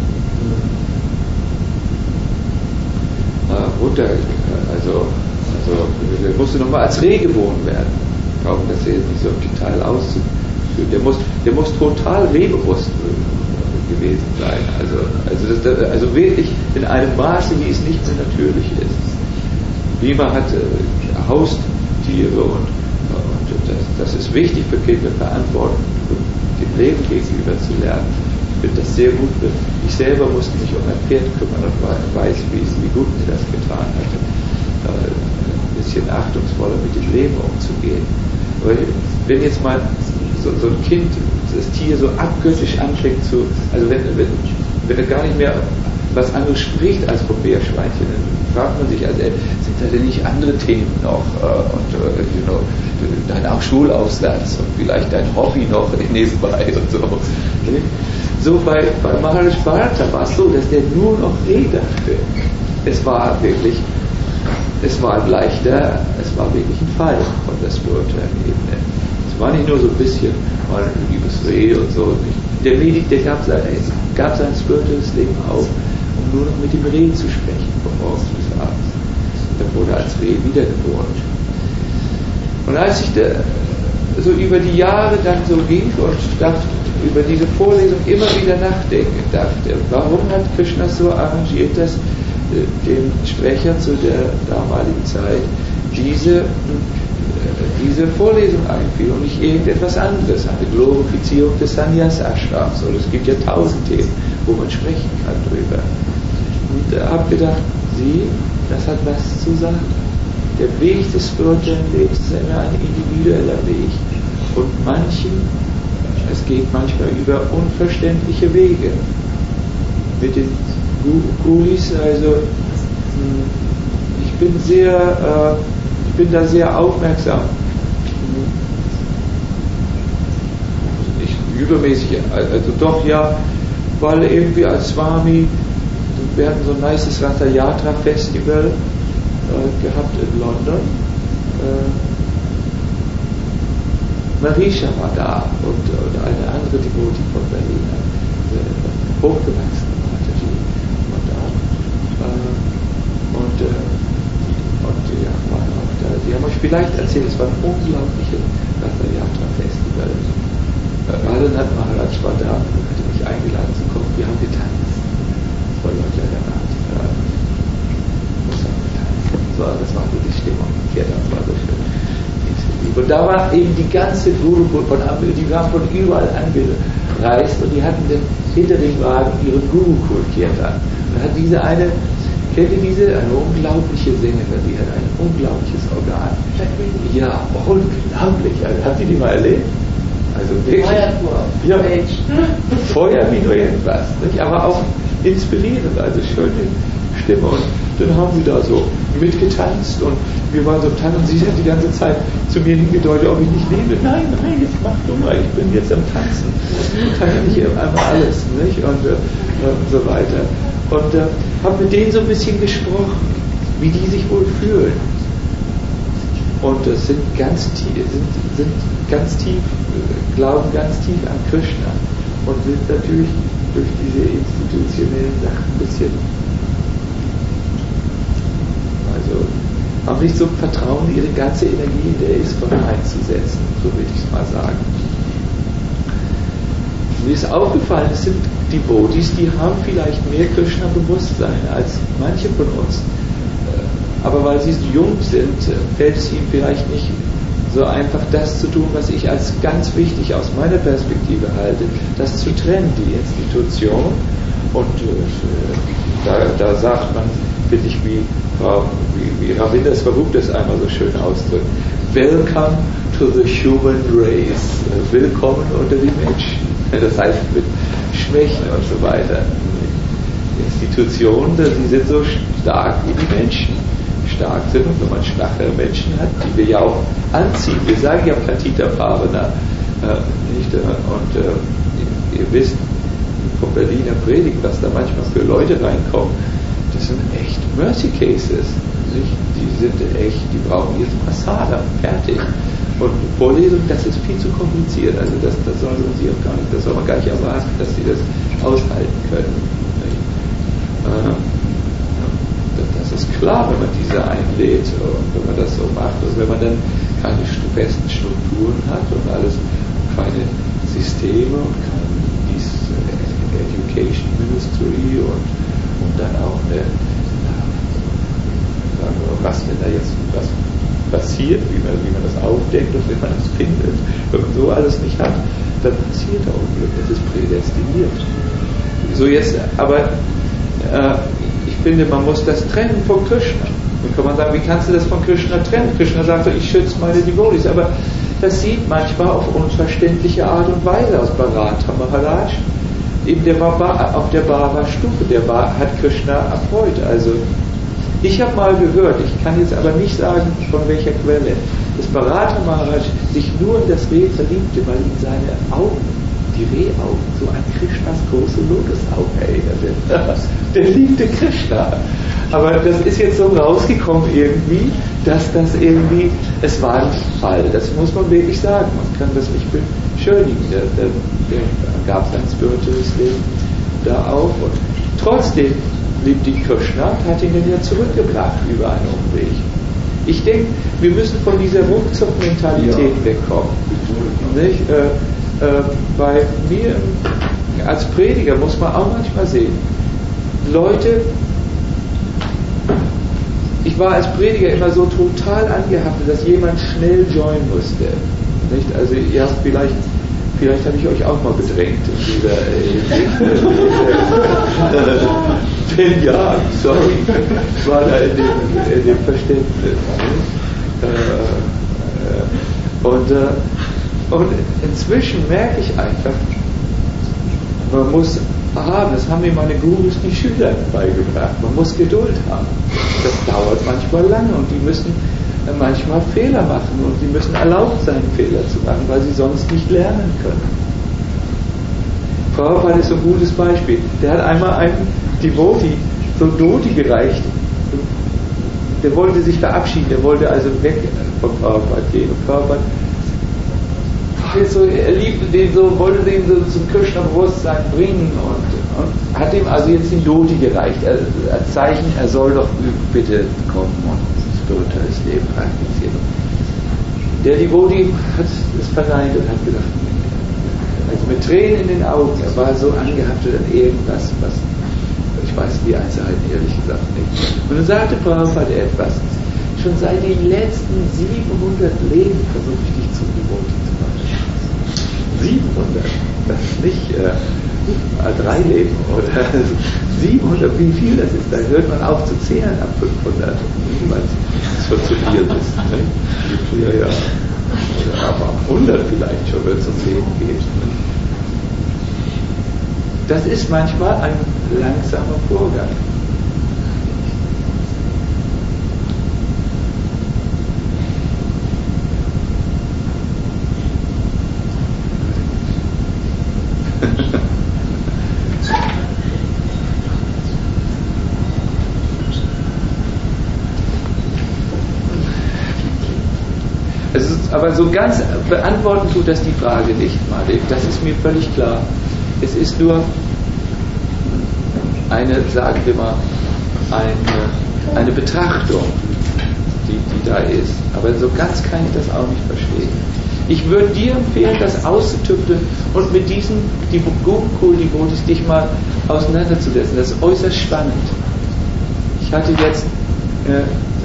äh, runter, also Also, der musste nochmal als Reh geboren werden. Ich glaube, das hier nicht so im Detail auszuführen. Der muss, der muss total rehbewusst gewesen sein. Also, also, das, also wirklich in einem Maße, wie es nicht mehr natürlich ist. Lima hat äh, Haustiere und, und das, das ist wichtig für Kinder, Verantwortung dem Leben gegenüber zu lernen. Ich finde das sehr gut. Ich selber musste mich um ein Pferd kümmern und weiß, wie, wie gut mir das getan hatte. Ein bisschen achtungsvoller mit dem Leben umzugehen. Aber wenn jetzt mal so, so ein Kind das Tier so abgöttisch anfängt zu, also wenn, wenn, wenn er gar nicht mehr was anderes spricht als vom Meerschweinchen, dann fragt man sich, also sind da denn nicht andere Themen noch und you know, dein auch Schulaufsatz und vielleicht dein Hobby noch nebenbei und so. Okay? So bei, bei Maharaj Bharata war es so, dass der nur noch Reh dachte. Es war wirklich Es war ein leichter, es war wirklich ein Fall von der spirituellen Ebene. Es war nicht nur so ein bisschen, mal ein liebes Reh und so. Der Medic, der gab sein, gab sein spirituelles Leben auf, um nur noch mit dem Reh zu sprechen, von morgens bis abends. Dann wurde er als Reh wiedergeboren. Und als ich da, so über die Jahre dann so ging und dachte, über diese Vorlesung immer wieder nachdenken dachte, warum hat Krishna so arrangiert, dass dem Sprecher zu der damaligen Zeit diese, diese Vorlesung einfiel und nicht irgendetwas anderes, eine Glorifizierung des Sannyas-Ashrams. Und es gibt ja tausend Themen, wo man sprechen kann drüber. Und ich habe gedacht, sie, das hat was zu sagen. Der Weg des spirituellen Lebens ist immer ein individueller Weg. Und manchen, es geht manchmal über unverständliche Wege. mit den Guris, also ich bin sehr, äh, ich bin da sehr aufmerksam. Nicht übermäßig, also doch ja, weil irgendwie als Swami, wir hatten so ein nices Ratha Yatra Festival äh, gehabt in London. Äh, Marisha war da und, und eine andere Devotee von Berlin, äh, hochgewachsen hatte die war da. Äh, und, äh, und ja, waren auch da. Die haben euch vielleicht erzählt, es war ein unglaubliches Ratha Yatra Festival. Äh, Radhanath Maharaj war da und hatte mich eingeladen zu kommen. Wir haben getanzt. Das war Leute der Nacht. Das haben getanzt. Das war, das war so die Stimmung. Ja, das war so schön. Und da war eben die ganze Guru von die waren von überall angereist und die hatten den, hinter dem Wagen ihren Guru-Kirtan. Und hat diese eine, kennt ihr diese? Eine unglaubliche Sängerin, die hat ein unglaubliches Organ. Ja, unglaublich. Also, habt ihr die mal erlebt? Also wirklich. Ja, Feuer wie nur irgendwas. Nicht? Aber auch inspirierend, also schöne Stimme. Und dann haben sie da so mitgetanzt und wir waren so tanzen und sie hat die ganze Zeit zu mir hingedeutet, ob ich nicht lebe. Nein, nein, jetzt mach du mal, ich bin jetzt am Tanzen. Ich kann ja nicht einmal alles, nicht? Und, äh, und so weiter. Und äh, habe mit denen so ein bisschen gesprochen, wie die sich wohl fühlen. Und das äh, sind ganz tief, sind, sind ganz tief, äh, glauben ganz tief an Krishna und sind natürlich durch diese institutionellen Sachen ein bisschen, also haben nicht so Vertrauen, ihre ganze Energie in der Isvan einzusetzen, so würde ich es mal sagen. Mir ist aufgefallen, es sind Devotees, die haben vielleicht mehr Krishna-Bewusstsein als manche von uns. Aber weil sie jung sind, fällt es ihnen vielleicht nicht so einfach, das zu tun, was ich als ganz wichtig aus meiner Perspektive halte, das zu trennen, die Institution. Und äh, da, da sagt man, finde ich, wie, wie, wie Ravinder Swarup das einmal so schön ausdrückt, Welcome to the human race. Willkommen unter die Menschen. Das heißt mit Schwächen und so weiter. Institutionen, die sind so stark wie die Menschen stark sind. Und wenn man schwachere Menschen hat, die wir ja auch anziehen, wir sagen ja Patita Pavana, äh, nicht? Und äh, ihr, ihr wisst vom Berliner Predigt, was da manchmal für Leute reinkommen, das sind echt Mercy Cases. Nicht? Die sind echt, die brauchen jetzt Prasada, fertig. Und Vorlesung, das ist viel zu kompliziert. Also das, das soll man sie auch gar nicht, das soll man gar nicht erwarten, dass sie das aushalten können. Äh, das ist klar, wenn man diese einlädt und wenn man das so macht. Also wenn man dann keine festen Strukturen hat und alles, keine Systeme und kein Education Ministry und, und dann auch eine, sagen wir, was wenn da jetzt was passiert, wie man, wie man das aufdeckt und wie man das findet. Wenn man so alles nicht hat, dann passiert da Unglück. Das ist prädestiniert. So jetzt, aber äh, ich finde, man muss das trennen von Krishna. Dann kann man sagen, wie kannst du das von Krishna trennen? Krishna sagt, ich schütze meine Devotees. Aber das sieht manchmal auf unverständliche Art und Weise aus. Bharata Maharaj, eben der war auf der Bhava-Stufe, der war, hat Krishna erfreut. Also ich habe mal gehört, ich kann jetzt aber nicht sagen, von welcher Quelle, dass Bharata Maharaj sich nur in das Reh verliebte, weil ihm seine Augen, die Rehaugen, so an Krishnas große Lotusaugen erinnerte. Der liebte Krishna. Aber das ist jetzt so rausgekommen irgendwie, dass das irgendwie, es war ein Fall. Das muss man wirklich sagen. Man kann das nicht beschönigen. Der, der, der gab sein spirituelles Leben da auf. Und trotzdem liebt die Krishna und hat ihn dann ja zurückgebracht über einen Umweg. Ich denke, wir müssen von dieser Ruckzuck-Mentalität ja. wegkommen. Nicht? Äh, äh, bei mir als Prediger muss man auch manchmal sehen, Leute, ich war als Prediger immer so total angehaftet, dass jemand schnell joinen musste. Nicht? Also ihr habt vielleicht Vielleicht habe ich euch auch mal bedrängt in dieser zehn Jahren, sorry, ich war da in dem, in dem Verständnis. Und, und inzwischen merke ich einfach, man muss aha, das haben mir meine Gurus, die Schüler beigebracht. Man muss Geduld haben. Das dauert manchmal lange und die müssen manchmal Fehler machen und sie müssen erlaubt sein, Fehler zu machen, weil sie sonst nicht lernen können. Prabhupada ist so ein gutes Beispiel. Der hat einmal einen Devotee so Dhoti gereicht. Der wollte sich verabschieden, der wollte also weg von Prabhupada gehen. Und Prabhupada so, er liebte den so, wollte den so zum Krishna-Bewusstsein bringen und, und hat ihm also jetzt den Dhoti gereicht, er, als Zeichen, er soll doch bitte kommen und spirituelles Leben praktizieren. Der Devotee hat es verneint und hat gedacht, also mit Tränen in den Augen, er war so angehaftet an irgendwas, was, ich weiß die Einzelheiten ehrlich gesagt nicht. Und dann sagte Prabhupada etwas, schon seit den letzten siebenhundert Leben versuche ich dich zum Devotee zu machen. siebenhundert, das ist nicht äh, drei Leben oder siebenhundert, wie viel das ist, da hört man auf zu zählen ab fünfhundert, niemals schon zu viel ist. Ne? Ja, ja. Aber ab hundert vielleicht schon wird es um Leben gehen. Das ist manchmal ein langsamer Vorgang. Es ist, aber so ganz beantworten tut das die Frage nicht, Madek. Das ist mir völlig klar. Es ist nur eine, sagen wir mal, eine, eine Betrachtung, die, die da ist. Aber so ganz kann ich das auch nicht verstehen. Ich würde dir empfehlen, das auszutüfteln und mit diesen die Gurukul-Devotis dich mal auseinanderzusetzen. Das ist äußerst spannend. Ich hatte jetzt äh,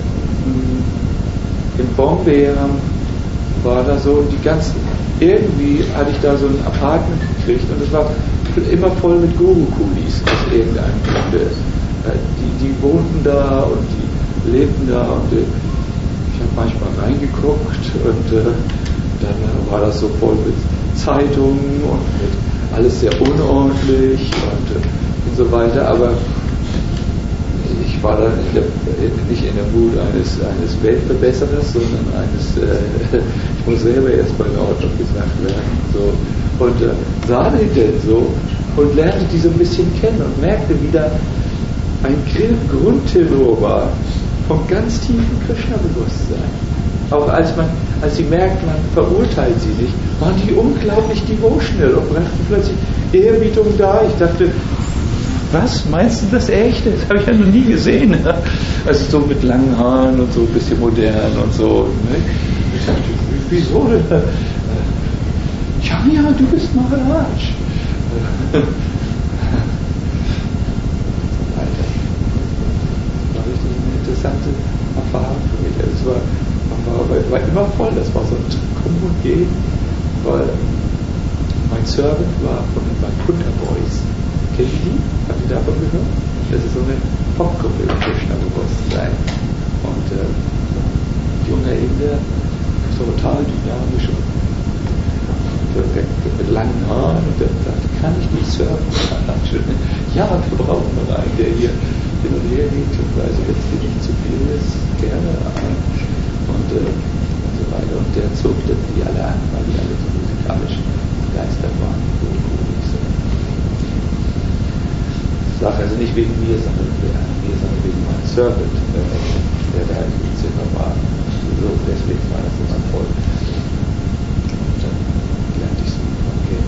in Bombay war da so die ganzen, irgendwie hatte ich da so ein Apartment gekriegt und es war immer voll mit Gurukulis aus irgendeinem Grunde. Die, die wohnten da und die lebten da und ich habe manchmal reingeguckt und äh, dann war das so voll mit Zeitungen und mit alles sehr unordentlich und, und so weiter, aber ich war da nicht in der Mut eines, eines Weltverbesserers, sondern eines, äh, ich muss selber erst mal in Ordnung gesagt werden. So. Und äh, sah den denn so und lernte die so ein bisschen kennen und merkte wieder ein Grundtenor war vom ganz tiefen Krishna-Bewusstsein. Auch als man, als sie merkt, man verurteilt sie nicht, waren die unglaublich devotional und brachten plötzlich Ehrerbietung da. Ich dachte, was, meinst du das echt? Das habe ich ja noch nie gesehen. Also so mit langen Haaren und so ein bisschen modern und so. Ne? Ich dachte, wieso denn? Ja, ja, du bist Maharaj. Das war richtig eine interessante Erfahrung für mich. Also es war, man war, war immer voll, das war so ein Kommen und Gehen, weil mein Servant war von den Vaikuntha Boys. Kennen Sie die? Haben Sie davon gehört? Das ist so eine Popgruppe im Krishna-Bewusstsein. Und äh, junger Inder, total dynamisch und äh, mit langen Haaren. Und der sagte, kann ich nicht surfen? Ja, wir brauchen noch einen, der hier hin und her geht. Also wenn es dir nicht zu viel ist, gerne ein. Und, äh, und so weiter. Und der zog dann die alle an, weil die alle so musikalisch begeistert waren. Sache, also nicht wegen mir, sondern mir, sondern wegen meinem Servant, äh, der da im Zimmer war. So, deswegen war das immer voll. Und dann lernte ich es okay.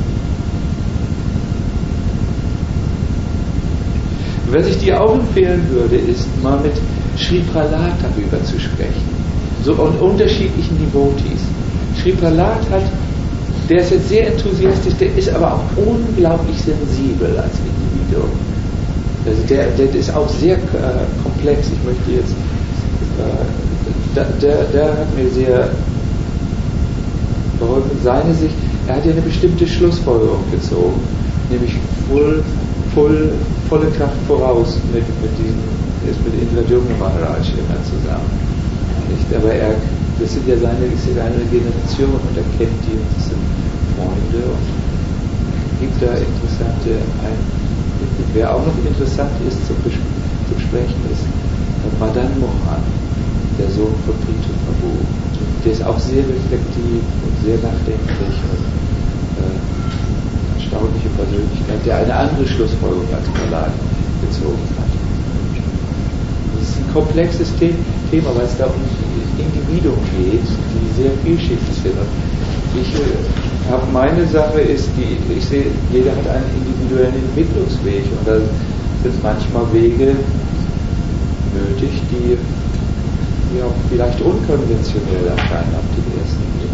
Was ich dir auch empfehlen würde, ist mal mit Sri Prahlad darüber zu sprechen. So und unterschiedlichen Devotees. Sri Prahlad hat, der ist jetzt sehr enthusiastisch, der ist aber auch unglaublich sensibel als Individuum. Also der, der ist auch sehr äh, komplex. Ich möchte jetzt, äh, der, der hat mir sehr geholfen, seine Sicht. Er hat ja eine bestimmte Schlussfolgerung gezogen, nämlich voll, voll, volle Kraft voraus mit, mit diesem, ist mit Indradyumna Maharaj immer zusammen. Nicht? Aber er, das sind ja seine, ist ja seine Generation und er kennt die und das sind Freunde und gibt da interessante ein wer auch noch interessant ist zu, bes- zu besprechen, ist Madan Mohan, der Sohn von Prithu Prabhu. Der ist auch sehr reflektiv und sehr nachdenklich und äh, erstaunliche Persönlichkeit, der eine andere Schlussfolgerung als Prahlad gezogen hat. Das ist ein komplexes The- Thema, weil es da um Individuen geht, die sehr vielschichtig sind. Und ich äh, habe meine Sache ist, die ich sehe, jeder hat einen individuellen Entwicklungsweg und da sind manchmal Wege nötig, die, die auch vielleicht unkonventionell erscheinen auf den ersten Blick.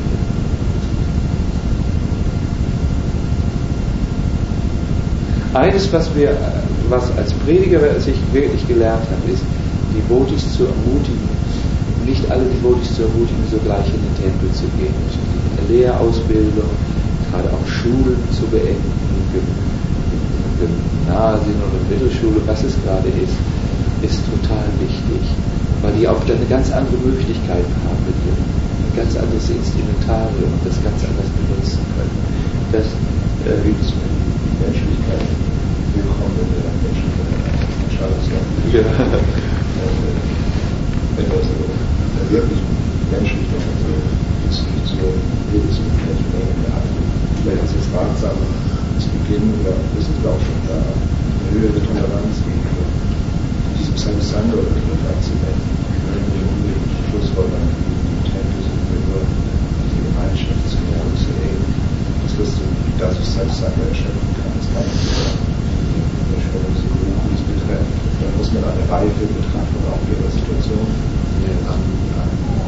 Eines, was wir, was als Prediger, was ich wirklich gelernt habe, ist, die Devotis zu ermutigen, nicht alle Devotis zu ermutigen, sogleich in den Tempel zu gehen, eine Lehrausbildung, gerade auch Schulen zu beenden, Gymnasien oder Mittelschule, was es gerade ist, ist total wichtig, weil die auch dann eine ganz andere Möglichkeit haben mit dem, ein ganz anderes Instrumentarium und das ganz anders benutzen können. Das äh, die Menschlichkeit willkommen in der Menschlichkeit. Ja. Wenn das wirklich menschlich ist, also ist nicht so jedes Menschen gehabt. Vielleicht ist es ratsam zu beginnen, oder wissen wir auch schon da, eine höhere Toleranz gegenüber diesem Samsanga oder Toleranz zu nennen. Wenn wir unbedingt Schlussfolgern im Tempel sind, wir nur diese Gemeinschaft zu lernen, zu eng, das wirst du, das ist Samsanga erschöpfen kannst, gar nicht so der Schwellungsgurus betreffen. Da muss man eine reife Betrachtung auch ihrer Situation anwenden.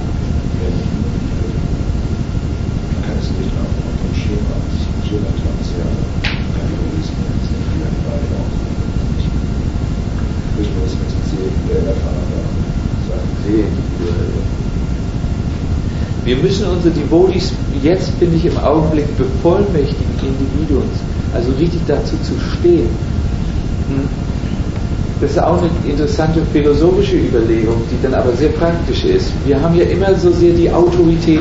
Man kann es nicht auf dem Schema, Schema ja, keine Realismen, das sind vielleicht beide auch nicht. Ich muss jetzt sehen, wer der Vater sagt, sehen. Wir müssen unsere Devotis jetzt, finde ich, im Augenblick bevollmächtigen Individuen, also richtig dazu zu stehen. Das ist auch eine interessante philosophische Überlegung, die dann aber sehr praktisch ist. Wir haben ja immer so sehr die Autorität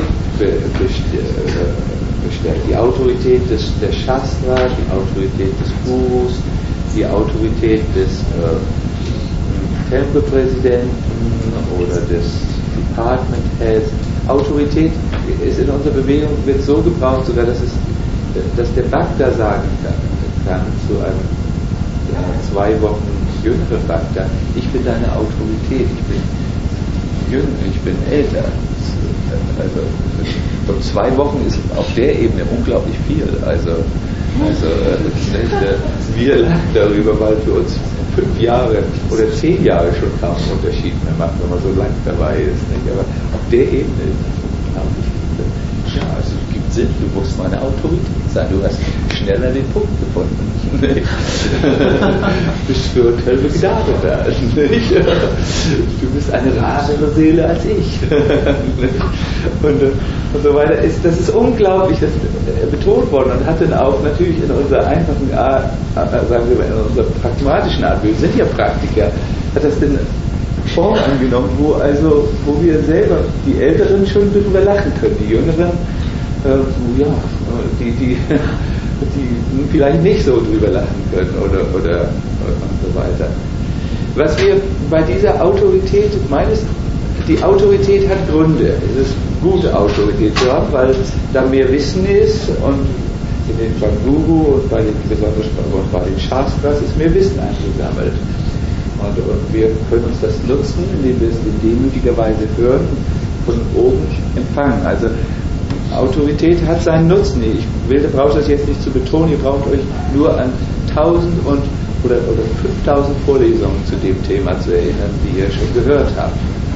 bestellt. Die Autorität des, der Shastra, die Autorität des Gurus, die Autorität des äh, Tempelpräsidenten oder des Department Heads. Autorität ist in unserer Bewegung, wird so gebraucht, sogar dass, es, dass der Bhakta sagen kann, kann zu einem ja, zwei Wochen jüngeren Bhakta, ich bin deine Autorität, ich bin jünger, ich bin älter. Also, und zwei Wochen ist auf der Ebene unglaublich viel. Also, also wir lachen darüber, weil für uns fünf Jahre oder zehn Jahre schon kaum einen Unterschied mehr macht, wenn man so lang dabei ist. Nicht? Aber auf der Ebene ist es unglaublich viel. Ja, also es gibt Sinn, du musst meine Autorität sein, du hast schneller den Punkt gefunden. Nicht? Bist für Tölbe Gnade da. Nicht? Du bist eine rarere Seele als ich. und, und so weiter. Ist, das ist unglaublich, das ist betont worden und hat dann auch natürlich in unserer einfachen Art, sagen wir mal, in unserer pragmatischen Art, wir sind ja Praktiker, hat das denn Form angenommen, wo also, wo wir selber, die Älteren schon darüber lachen können, die Jüngeren, äh, ja, die, die, die vielleicht nicht so drüber lachen können oder, oder und so weiter. Was wir bei dieser Autorität, meines, die Autorität hat Gründe. Es ist gute Autorität zu haben, weil da mehr Wissen ist und in den, beim Guru und bei den, besonders bei den Shastras ist mehr Wissen eingesammelt. Und, und wir können uns das nutzen, indem wir es in demütiger Weise hören und von oben empfangen. Also Autorität hat seinen Nutzen. Ich will, da brauche ich das jetzt nicht zu betonen, ihr braucht euch nur an tausend und oder, oder fünftausend Vorlesungen zu dem Thema zu erinnern, die ihr schon gehört habt.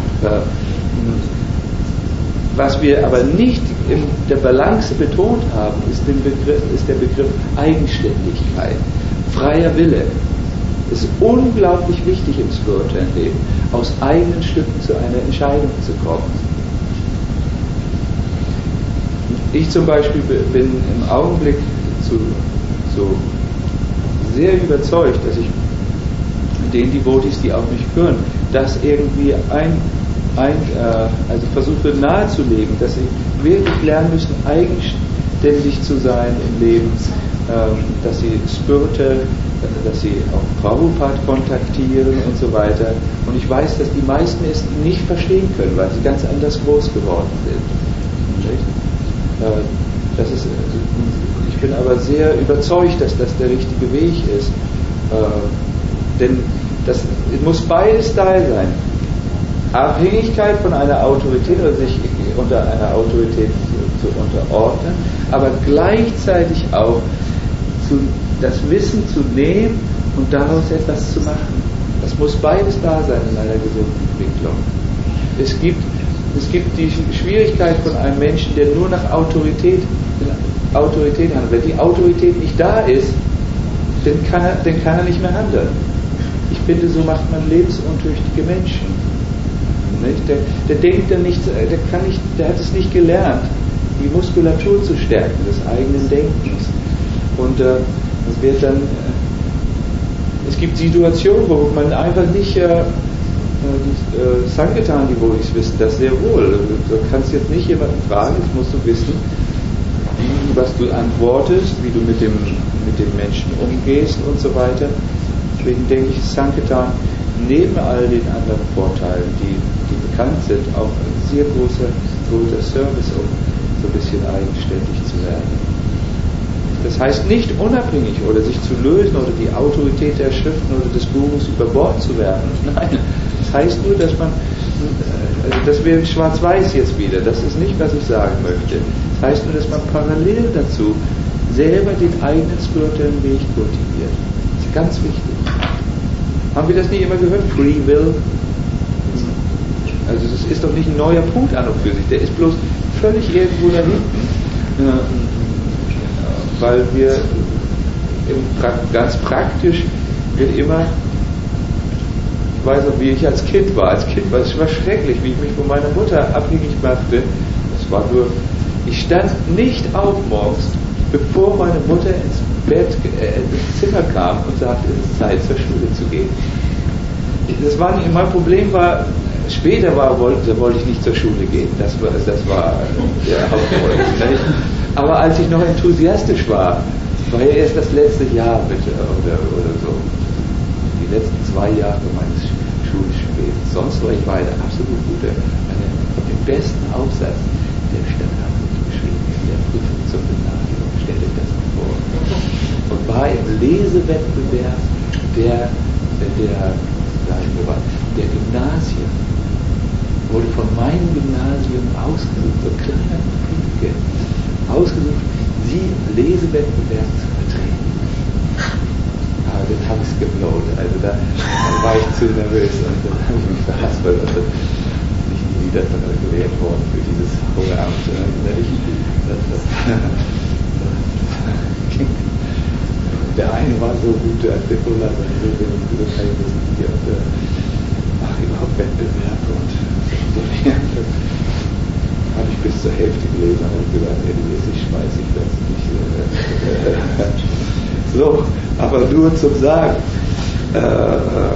Was wir aber nicht in der Balance betont haben, ist, den Begriff, ist der Begriff Eigenständigkeit, freier Wille. Es ist unglaublich wichtig im spirituellen Leben, aus eigenen Stücken zu einer Entscheidung zu kommen. Ich zum Beispiel bin im Augenblick zu, so sehr überzeugt, dass ich den Devotis, die auf mich hören, das irgendwie ein, ein äh, also versuche nahezulegen, dass sie wirklich lernen müssen, eigenständig zu sein im Leben dass sie spirituell, dass sie auch Prabhupada kontaktieren und so weiter. Und ich weiß, dass die meisten es nicht verstehen können, weil sie ganz anders groß geworden sind. Das ist, ich bin aber sehr überzeugt, dass das der richtige Weg ist. Denn das muss beides da sein. Abhängigkeit von einer Autorität oder sich unter einer Autorität zu, zu unterordnen, aber gleichzeitig auch zu, das Wissen zu nehmen und daraus etwas zu machen. Das muss beides da sein in einer gesunden Entwicklung. Es gibt, es gibt die Schwierigkeit von einem Menschen, der nur nach Autorität, Autorität handelt. Wenn die Autorität nicht da ist, dann kann er, dann kann er nicht mehr handeln. Ich finde, so macht man lebensuntüchtige Menschen. Nicht? Der, der denkt dann nicht, der kann nicht, der hat es nicht gelernt, die Muskulatur zu stärken des eigenen Denkens. Und äh, es wird dann, äh, es gibt Situationen, wo man einfach nicht, äh, äh, Sankirtan Devotees wissen das sehr wohl. Du kannst jetzt nicht jemanden fragen, jetzt musst du wissen, wie, was du antwortest, wie du mit dem, mit dem Menschen umgehst und so weiter. Deswegen denke ich, Sankirtan neben all den anderen Vorteilen, die, die bekannt sind, auch ein sehr großer, großer Service, um so ein bisschen eigenständig zu werden. Das heißt nicht unabhängig oder sich zu lösen oder die Autorität der Schriften oder des Gurus über Bord zu werfen. Nein, das heißt nur, dass man, also das wäre schwarz-weiß jetzt wieder, das ist nicht, was ich sagen möchte. Das heißt nur, dass man parallel dazu selber den eigenen spirituellen Weg kultiviert. Das ist ganz wichtig. Haben wir das nicht immer gehört? Free Will? Also das ist doch nicht ein neuer Punkt an und für sich, der ist bloß völlig irgendwo da hinten. Weil wir ganz praktisch wird immer, ich weiß noch, wie ich als Kind war. Als Kind war es war schrecklich, wie ich mich von meiner Mutter abhängig machte. Das war nur, ich stand nicht auf morgens, bevor meine Mutter ins Bett, äh, ins Zimmer kam und sagte, es ist Zeit zur Schule zu gehen. Das war nicht, mein Problem war, später war, wollte, wollte ich nicht zur Schule gehen. Das war, das war der Hauptgrund. Aber als ich noch enthusiastisch war, war ja erst das letzte Jahr bitte oder, oder so. Die letzten zwei Jahre meines schulischen Wesens. Sonst war ich war eine absolut gute, eine, den besten Aufsatz der Stadt Hamburg geschrieben in der Prüfung zum Gymnasium. Stellt euch das mal vor. Und war im Lesewettbewerb der, der, sagen wir mal, der Gymnasien. Wurde von meinem Gymnasium ausgesucht, so kleiner Kriege, ausgesucht, sie im Lesewettbewerb zu vertreten. Aber das habe ich geblowt. Also da, da war ich zu nervös und dann habe ich mich verhaspelt und dann bin ich nie wieder gewählt worden für dieses hohe Amt. Das, das, der eine war so gut, der hat den Buller, so gut, kann ich das nicht. Und äh, ach, überhaupt Wettbewerb und so habe ich bis zur Hälfte gelesen und habe gesagt, hey, du wirst dich schmeißen, ich werde es nicht. Äh, so, aber nur zum Sagen. Äh,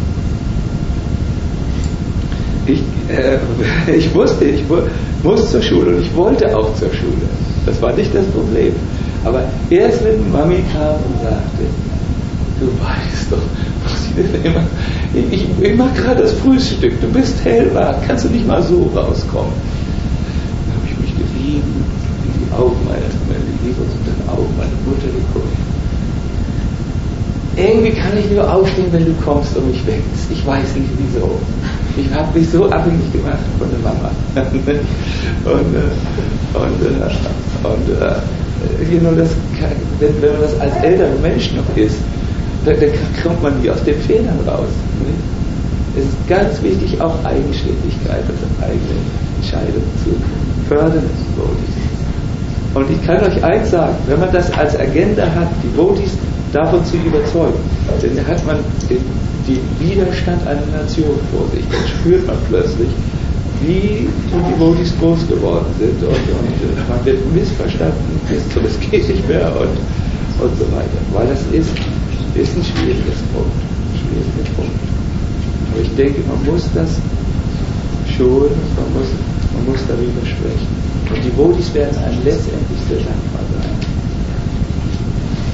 ich, äh, ich wusste, ich muss zur Schule und ich wollte auch zur Schule. Das war nicht das Problem. Aber erst wenn Mami kam und sagte, du weißt doch, was ich denn immer, ich, ich mache gerade das Frühstück, du bist hellwach, kannst du nicht mal so rauskommen? Da habe ich mich gerieben, in die Augen meiner, meine Liebe und dann Augen meiner Mutter geguckt. Irgendwie kann ich nur aufstehen, wenn du kommst und mich weckst. Ich weiß nicht wieso. Ich habe mich so abhängig gemacht von der Mama. und äh, und, äh, und äh, you know, das kann, wenn, wenn man das als älterer Mensch noch ist, dann, dann kommt man nie aus den Fehlern raus. Nicht? Es ist ganz wichtig, auch Eigenständigkeit und eigene Entscheidungen zu fördern. Und ich kann euch eins sagen, wenn man das als Agenda hat, die Devotees davon zu überzeugen, dann hat man den, den Widerstand einer Nation vor sich. Dann spürt man plötzlich, wie die Devotees groß geworden sind und, und man wird missverstanden bis zum es geht nicht mehr und, und so weiter. Weil das ist, ist ein schwieriges Punkt. Ein schwieriger Punkt. Aber ich denke, man muss das schon, man muss, man muss darüber sprechen. Und die Devotees werden einem letztendlich sehr dankbar sein.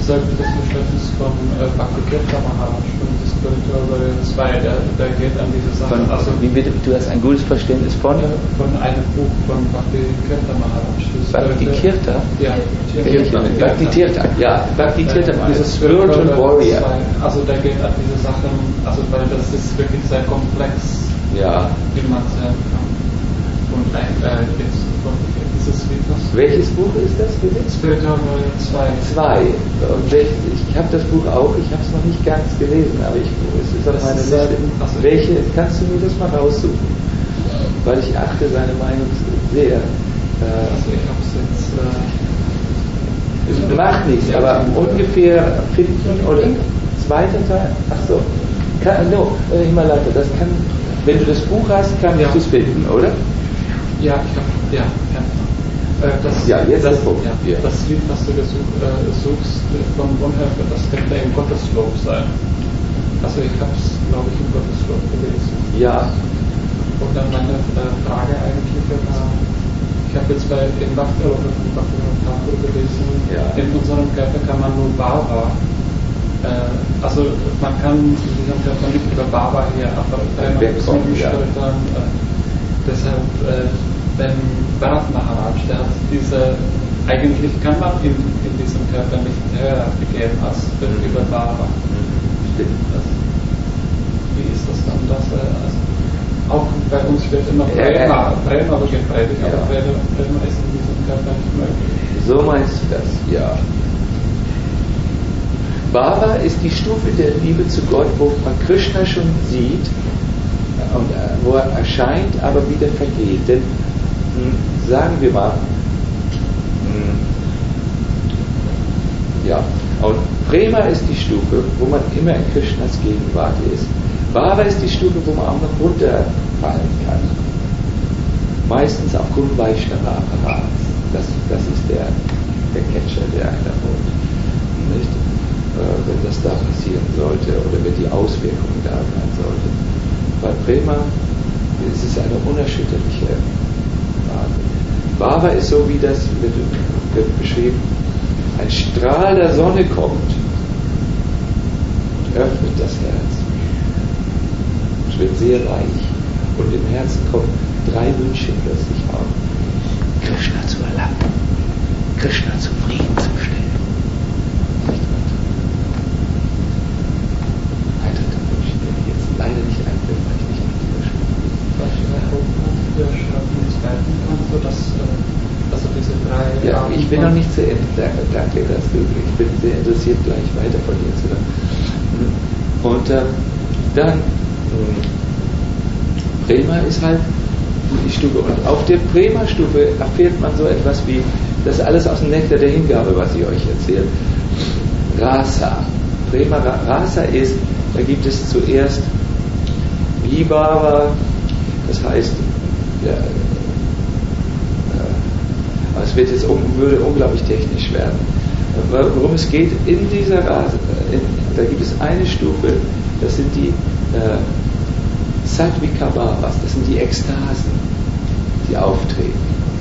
sagt das Verständnis von äh, Bhakti Tirtha Maharaj von Spiritual Warrior zwei, der, der geht an diese Sache. Von, also, wie bitte, du hast ein gutes Verständnis von? Von einem Buch von Bhakti Tirtha Maharaj. Bhakti Tirtha? Ja, Tirtha. Bhakti Tirtha, ja, Bhakti Tirtha Maharaj. Dieses Spiritual Warrior. Also der geht an diese Sachen, also weil das ist wirklich sehr komplex, ja, wie man sagen kann. Und äh, jetzt dieses Videos. Welches Buch ist das bitte? Spiritual Warrior zwei. Zwei. Und welches, ich habe das Buch auch, ich habe es noch nicht ganz gelesen, aber ich, es ist auf meiner Liste. Also welche, kannst du mir das mal raussuchen? Weil ich achte seine Meinung sehr. Äh, also ich habe es jetzt... Äh, macht nichts, aber ungefähr finden oder zweiter Teil, ach so, kann, no, Himalaya, das kann, wenn du das Buch hast, kann ja. ich das finden, oder? Ja, ich habe, ja, ja. Das, ja, jetzt das, das, ja, ja. das Lied, was du gesuch, äh, suchst, von Bonhoeffer, das könnte im Gotteslob sein. Also ich habe es, glaube ich, im Gotteslob gelesen. Ja. Und dann meine äh, Frage eigentlich war, ich habe jetzt bei dem Bhakti oder von Bhakti Thakur gelesen, ja. In unserem Körper kann man nur Bhava, äh, also man kann in diesem Körper nicht über Bhava her, aber man muss man steuern. Äh, deshalb, äh, wenn Bharat Maharaj, der hat diese, eigentlich kann man in, in diesem Körper nicht höher gehen als mhm. über Bhava. Stimmt. Das, wie ist das dann? Das, also, auch bei uns wird immer Prema, Prema gepredigt, ja. aber Prema, Prema ist in diesem Körper nicht möglich. So meinst du das, ja. Bhava ist die Stufe der Liebe zu Gott, wo man Krishna schon sieht und wo er erscheint, aber wieder vergeht. Denn sagen wir mal, ja, und Prema ist die Stufe, wo man immer in Krishnas Gegenwart ist. Bhava ist die Stufe, wo man auch noch runterfallen kann. Meistens aufgrund Vaishnava Apparats. Das, das ist der, der Catcher, der einen erholt. Nicht? Äh, wenn das da passieren sollte oder wenn die Auswirkungen da sein sollte. Bei Prema ist es eine unerschütterliche Frage. Bhava ist so, wie das wird, wird beschrieben, ein Strahl der Sonne kommt und öffnet das Herz. Es wird sehr weich und im Herzen kommen drei Wünsche plötzlich auf. Krishna zu erlangen, Krishna zufriedenzustellen. Weitere Wünsche, die mir jetzt leider nicht einfällt, weil ich nicht auf die Wünsche bin. Ja, ich bin noch nicht zu Ende. Danke, danke, dass du, ich bin sehr interessiert, gleich weiter von dir zu hören. Und äh, dann Prema ist halt die Stufe. Und auf der Prema-Stufe erfährt man so etwas wie, das ist alles aus dem Nektar der Hingabe, was ich euch erzähle. Rasa. Prema Rasa ist, da gibt es zuerst Vibhava, das heißt, ja, äh, aber es wird jetzt um, würde unglaublich technisch werden. Worum es geht, in dieser Rasa, in, da gibt es eine Stufe, das sind die äh, Sattvika Bhavas, das sind die Ekstasen, die auftreten.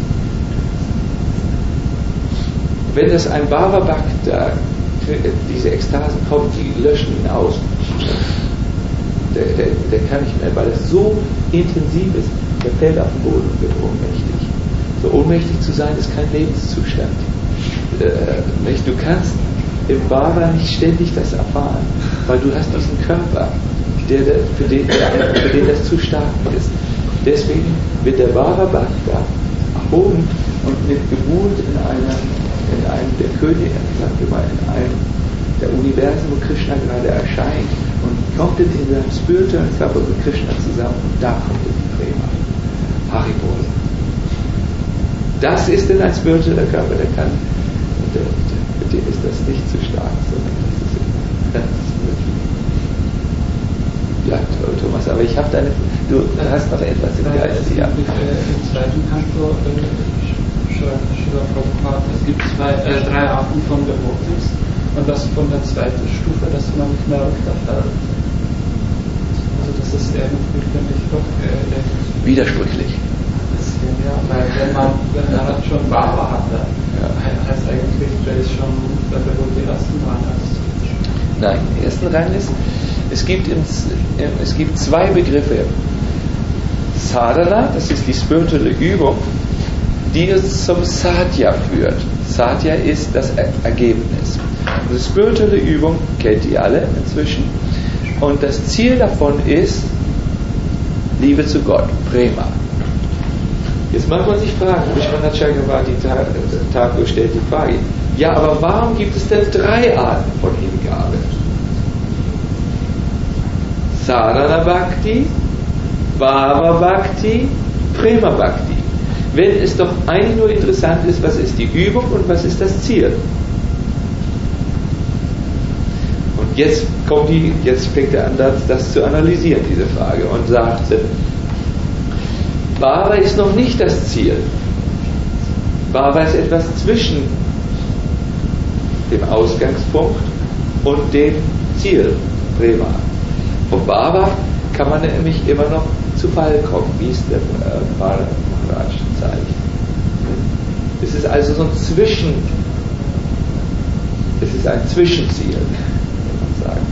Wenn das ein Bhava Bhakta, diese Ekstasen kommen, die löschen ihn aus. Der, der, der kann nicht mehr, weil es so intensiv ist, der fällt auf den Boden und wird ohnmächtig. So ohnmächtig zu sein, ist kein Lebenszustand. Äh, nicht? Du kannst im Bhava nicht ständig das erfahren, weil du hast diesen Körper, der, der, für, den, der, für den das zu stark ist. Deswegen wird der Bhava Bhakta erhoben und wird gebuhlt in einer, in einem der Könige, sagen wir mal, in einem der Universen, wo Krishna gerade erscheint, und kommt in seinem spirituellen Körper mit Krishna zusammen, und da kommt in die Prema. Haribol. Das ist denn ein spiritueller Körper, der kann, der, der, für den ist das nicht zu stark, sondern das ist ganz wirklich. Ja, Thomas, aber ich habe deine, du hast noch etwas im Geist, ja. Im zweiten Kanto schreibt Srila Prabhupada, es gibt zwei, äh, drei Arten von Devotees, und das von der zweiten Stufe, dass man nicht mehr runterfällt. Also das ist irgendwie, finde ich, doch äh, widersprüchlich. Bisschen, ja, weil wenn man, wenn er schon Bhava hatte, ja, heißt eigentlich, der ist schon der Devotee ersten Rang. Nein, im ersten Rang ist, es gibt, im, es gibt zwei Begriffe. Sadhana, das ist die spirituelle Übung, die uns zum Satya führt. Satya ist das Ergebnis. Die spirituelle Übung kennt ihr alle inzwischen. Und das Ziel davon ist Liebe zu Gott, Prema. Jetzt mag man sich fragen, Vishwanath Chakravarti Thakur stellt die Frage, ja, aber warum gibt es denn drei Arten von Hingabe? Sadhana Bhakti, Bhava Bhakti, Prema Bhakti. Wenn es doch eigentlich nur interessant ist, was ist die Übung und was ist das Ziel? Und jetzt kommt die, jetzt fängt er an, das, das zu analysieren, diese Frage, und sagt, Bhava ist noch nicht das Ziel. Bhava ist etwas zwischen dem Ausgangspunkt und dem Ziel, Prema. Von Bhava kann man nämlich immer noch zu Fall kommen, wie es der äh, Maharaj zeigt. Es ist also so ein Zwischen, es ist ein Zwischenziel, kann man sagen.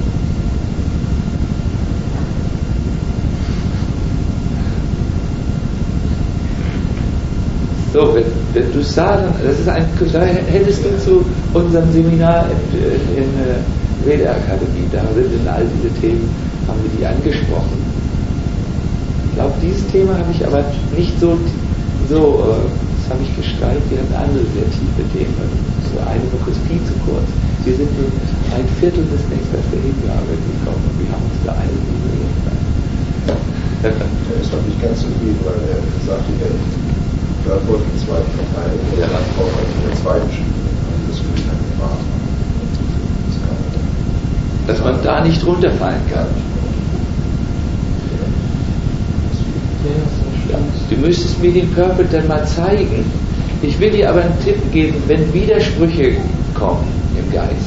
So, wenn, wenn du Sadhana, das ist ein, da hättest du zu unserem Seminar in, in, in Veda Akademie, da sind in all diese Themen, haben wir die angesprochen. Ich glaube, dieses Thema habe ich aber nicht so, so äh, das habe ich gestreift, wir haben andere sehr tiefe Themen, so eine Woche ist viel zu kurz. Wir sind nur ein Viertel des Nexters der Hingabe gekommen und wir haben uns da eine Übung. Er ist noch nicht ganz zufrieden, weil er sagte, er beantwortet den zweiten Verteil und ja. Dann braucht er in der zweiten Stunde. Das würde ich dann erwarten. Dass man da nicht runterfallen kann. Ja. Du müsstest mir den Purpose dann mal zeigen. Ich will dir aber einen Tipp geben, wenn Widersprüche kommen im Geist.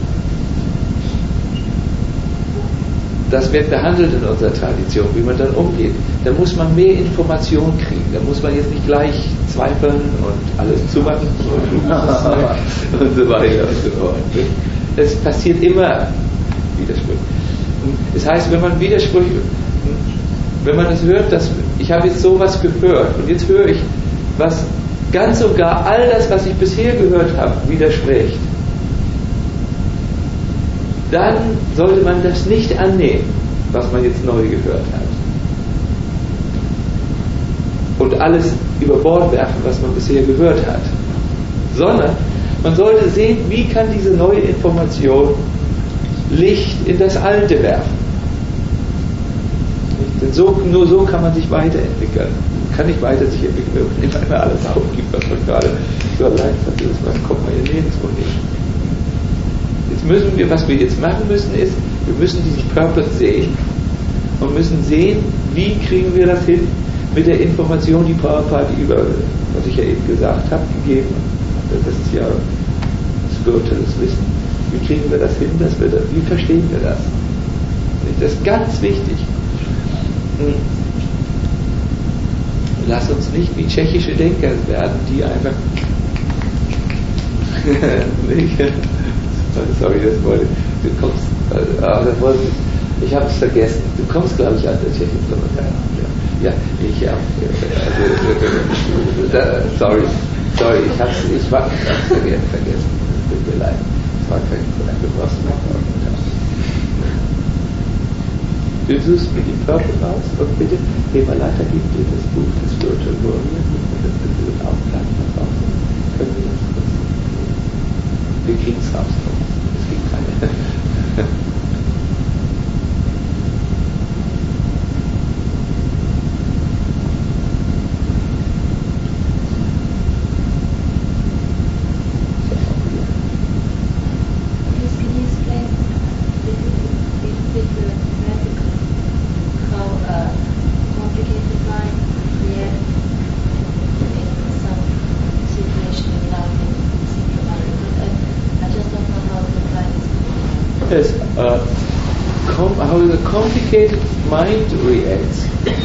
Das wird behandelt in unserer Tradition, wie man dann umgeht. Da muss man mehr Information kriegen. Da muss man jetzt nicht gleich zweifeln und alles zumachen und so weiter und so fort. Es passiert immer Widersprüche. Das heißt, wenn man Widersprüche, wenn man es hört, dass ich habe jetzt sowas gehört und jetzt höre ich, was ganz und gar all das, was ich bisher gehört habe, widerspricht, dann sollte man das nicht annehmen, was man jetzt neu gehört hat. Und alles über Bord werfen, was man bisher gehört hat. Sondern man sollte sehen, wie kann diese neue Information Licht in das Alte werfen. Denn so, nur so kann man sich weiterentwickeln. Man kann nicht weiter sich entwickeln, wenn man nicht einmal alles aufgibt, was man gerade so allein hat. Man kommt man ja nirgendwo hin. Jetzt müssen wir, was wir jetzt machen müssen, ist, wir müssen diesen Purpose sehen und müssen sehen, wie kriegen wir das hin mit der Information, die Prabhupada über, was ich ja eben gesagt habe, gegeben hat. Das ist ja spirituelles Wissen. Wie kriegen wir das hin, dass wir das, wie verstehen wir das? Das ist ganz wichtig. Lass uns nicht wie tschechische Denker werden, die einfach sorry, das wollte du kommst, ah, das wollte ich habe es vergessen. Du kommst, glaube ich, aus der Tschechoslowakei. Ja, ich ja. Also, da, sorry, sorry, ich habe es ich war vergessen, vergessen. Tut mir leid. Es war kein Gebrauchsmittel. Du suchst mir die Purple raus und bitte, Hemalaita gibt dir das Buch des Spiritual Warrior und das bitte auch gleich noch raus. Können wir das kurz? Wir kriegen es raus. Es gibt keine. Yes, uh, com- how the complicated mind reacts.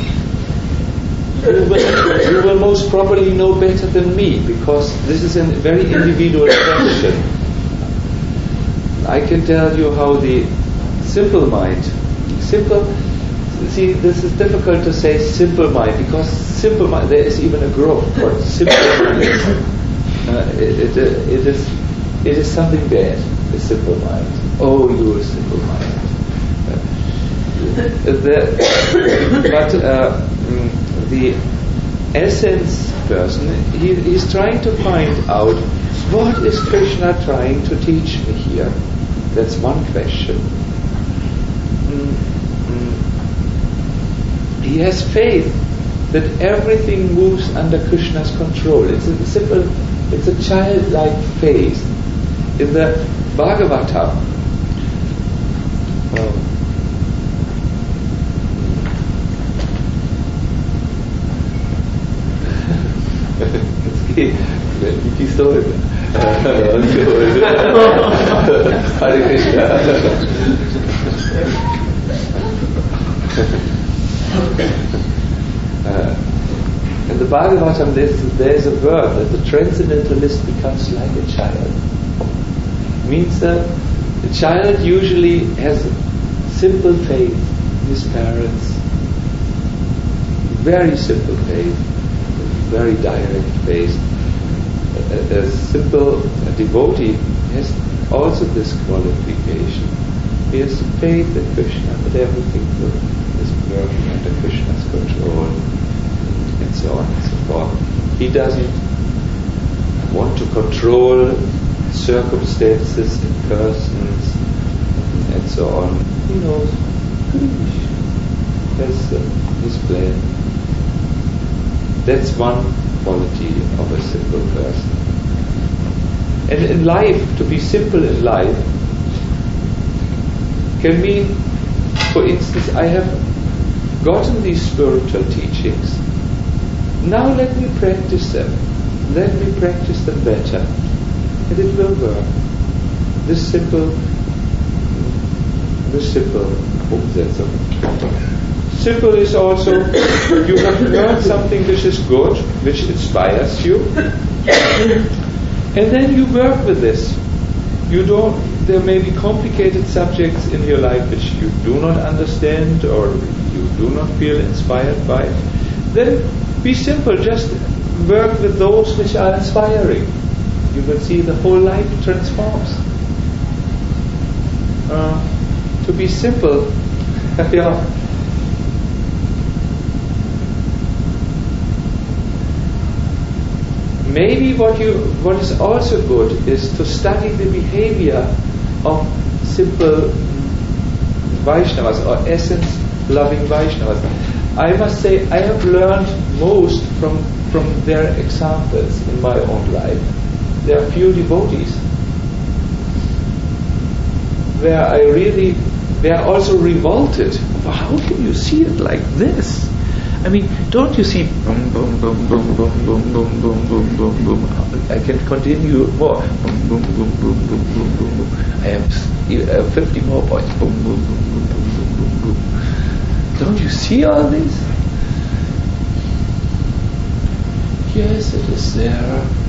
You will, you will most probably know better than me, because this is a very individual question. I can tell you how the simple mind, simple, see, this is difficult to say simple mind, because simple mind, there is even a group called simple mind. Uh, it, it, it, is, it is something bad, a simple mind. Oh, you're a simple mind. Uh, the, but uh, the essence person, he, he's trying to find out, what is Krishna trying to teach me here? That's one question. Mm-hmm. He has faith that everything moves under Krishna's control. It's a simple, it's a childlike faith. In the Bhagavatam, um, die Pistole. Hare Krishna. uh, in the Bhagavatam, there's, there's a word that the transcendentalist becomes like a child. It means that the child usually has simple faith in his parents, very simple faith, very direct faith. A, a simple a devotee has also this qualification. He has faith in Krishna, that everything is working under Krishna's control, and so on and so forth. He doesn't want to control circumstances and persons, and so on. He knows Krishna has uh, his plan. That's one quality of a simple person. And in life, to be simple in life can mean, for instance, I have gotten these spiritual teachings. Now let me practice them. Let me practice them better. And it will work. This simple, this simple Umsetzung. Simple is also, you have learned something which is good, which inspires you, and then you work with this. You don't, there may be complicated subjects in your life which you do not understand or you do not feel inspired by. Then be simple, just work with those which are inspiring. You will see the whole life transforms. Uh, to be simple, yeah. Maybe what you what is also good is to study the behavior of simple Vaishnavas or essence-loving Vaishnavas. I must say I have learned most from from their examples in my own life. There are few devotees where I really, they are also revolted. How can you see it like this? I mean, don't you see boom, boom, boom, boom, boom, boom, boom, boom, boom, boom, boom. I can continue more. Boom, boom, boom, boom, boom, boom, boom, boom. I have uh, fifty more points. Boom, boom, boom, boom, boom, boom, boom, boom. Don't you see all this? Yes, it is there.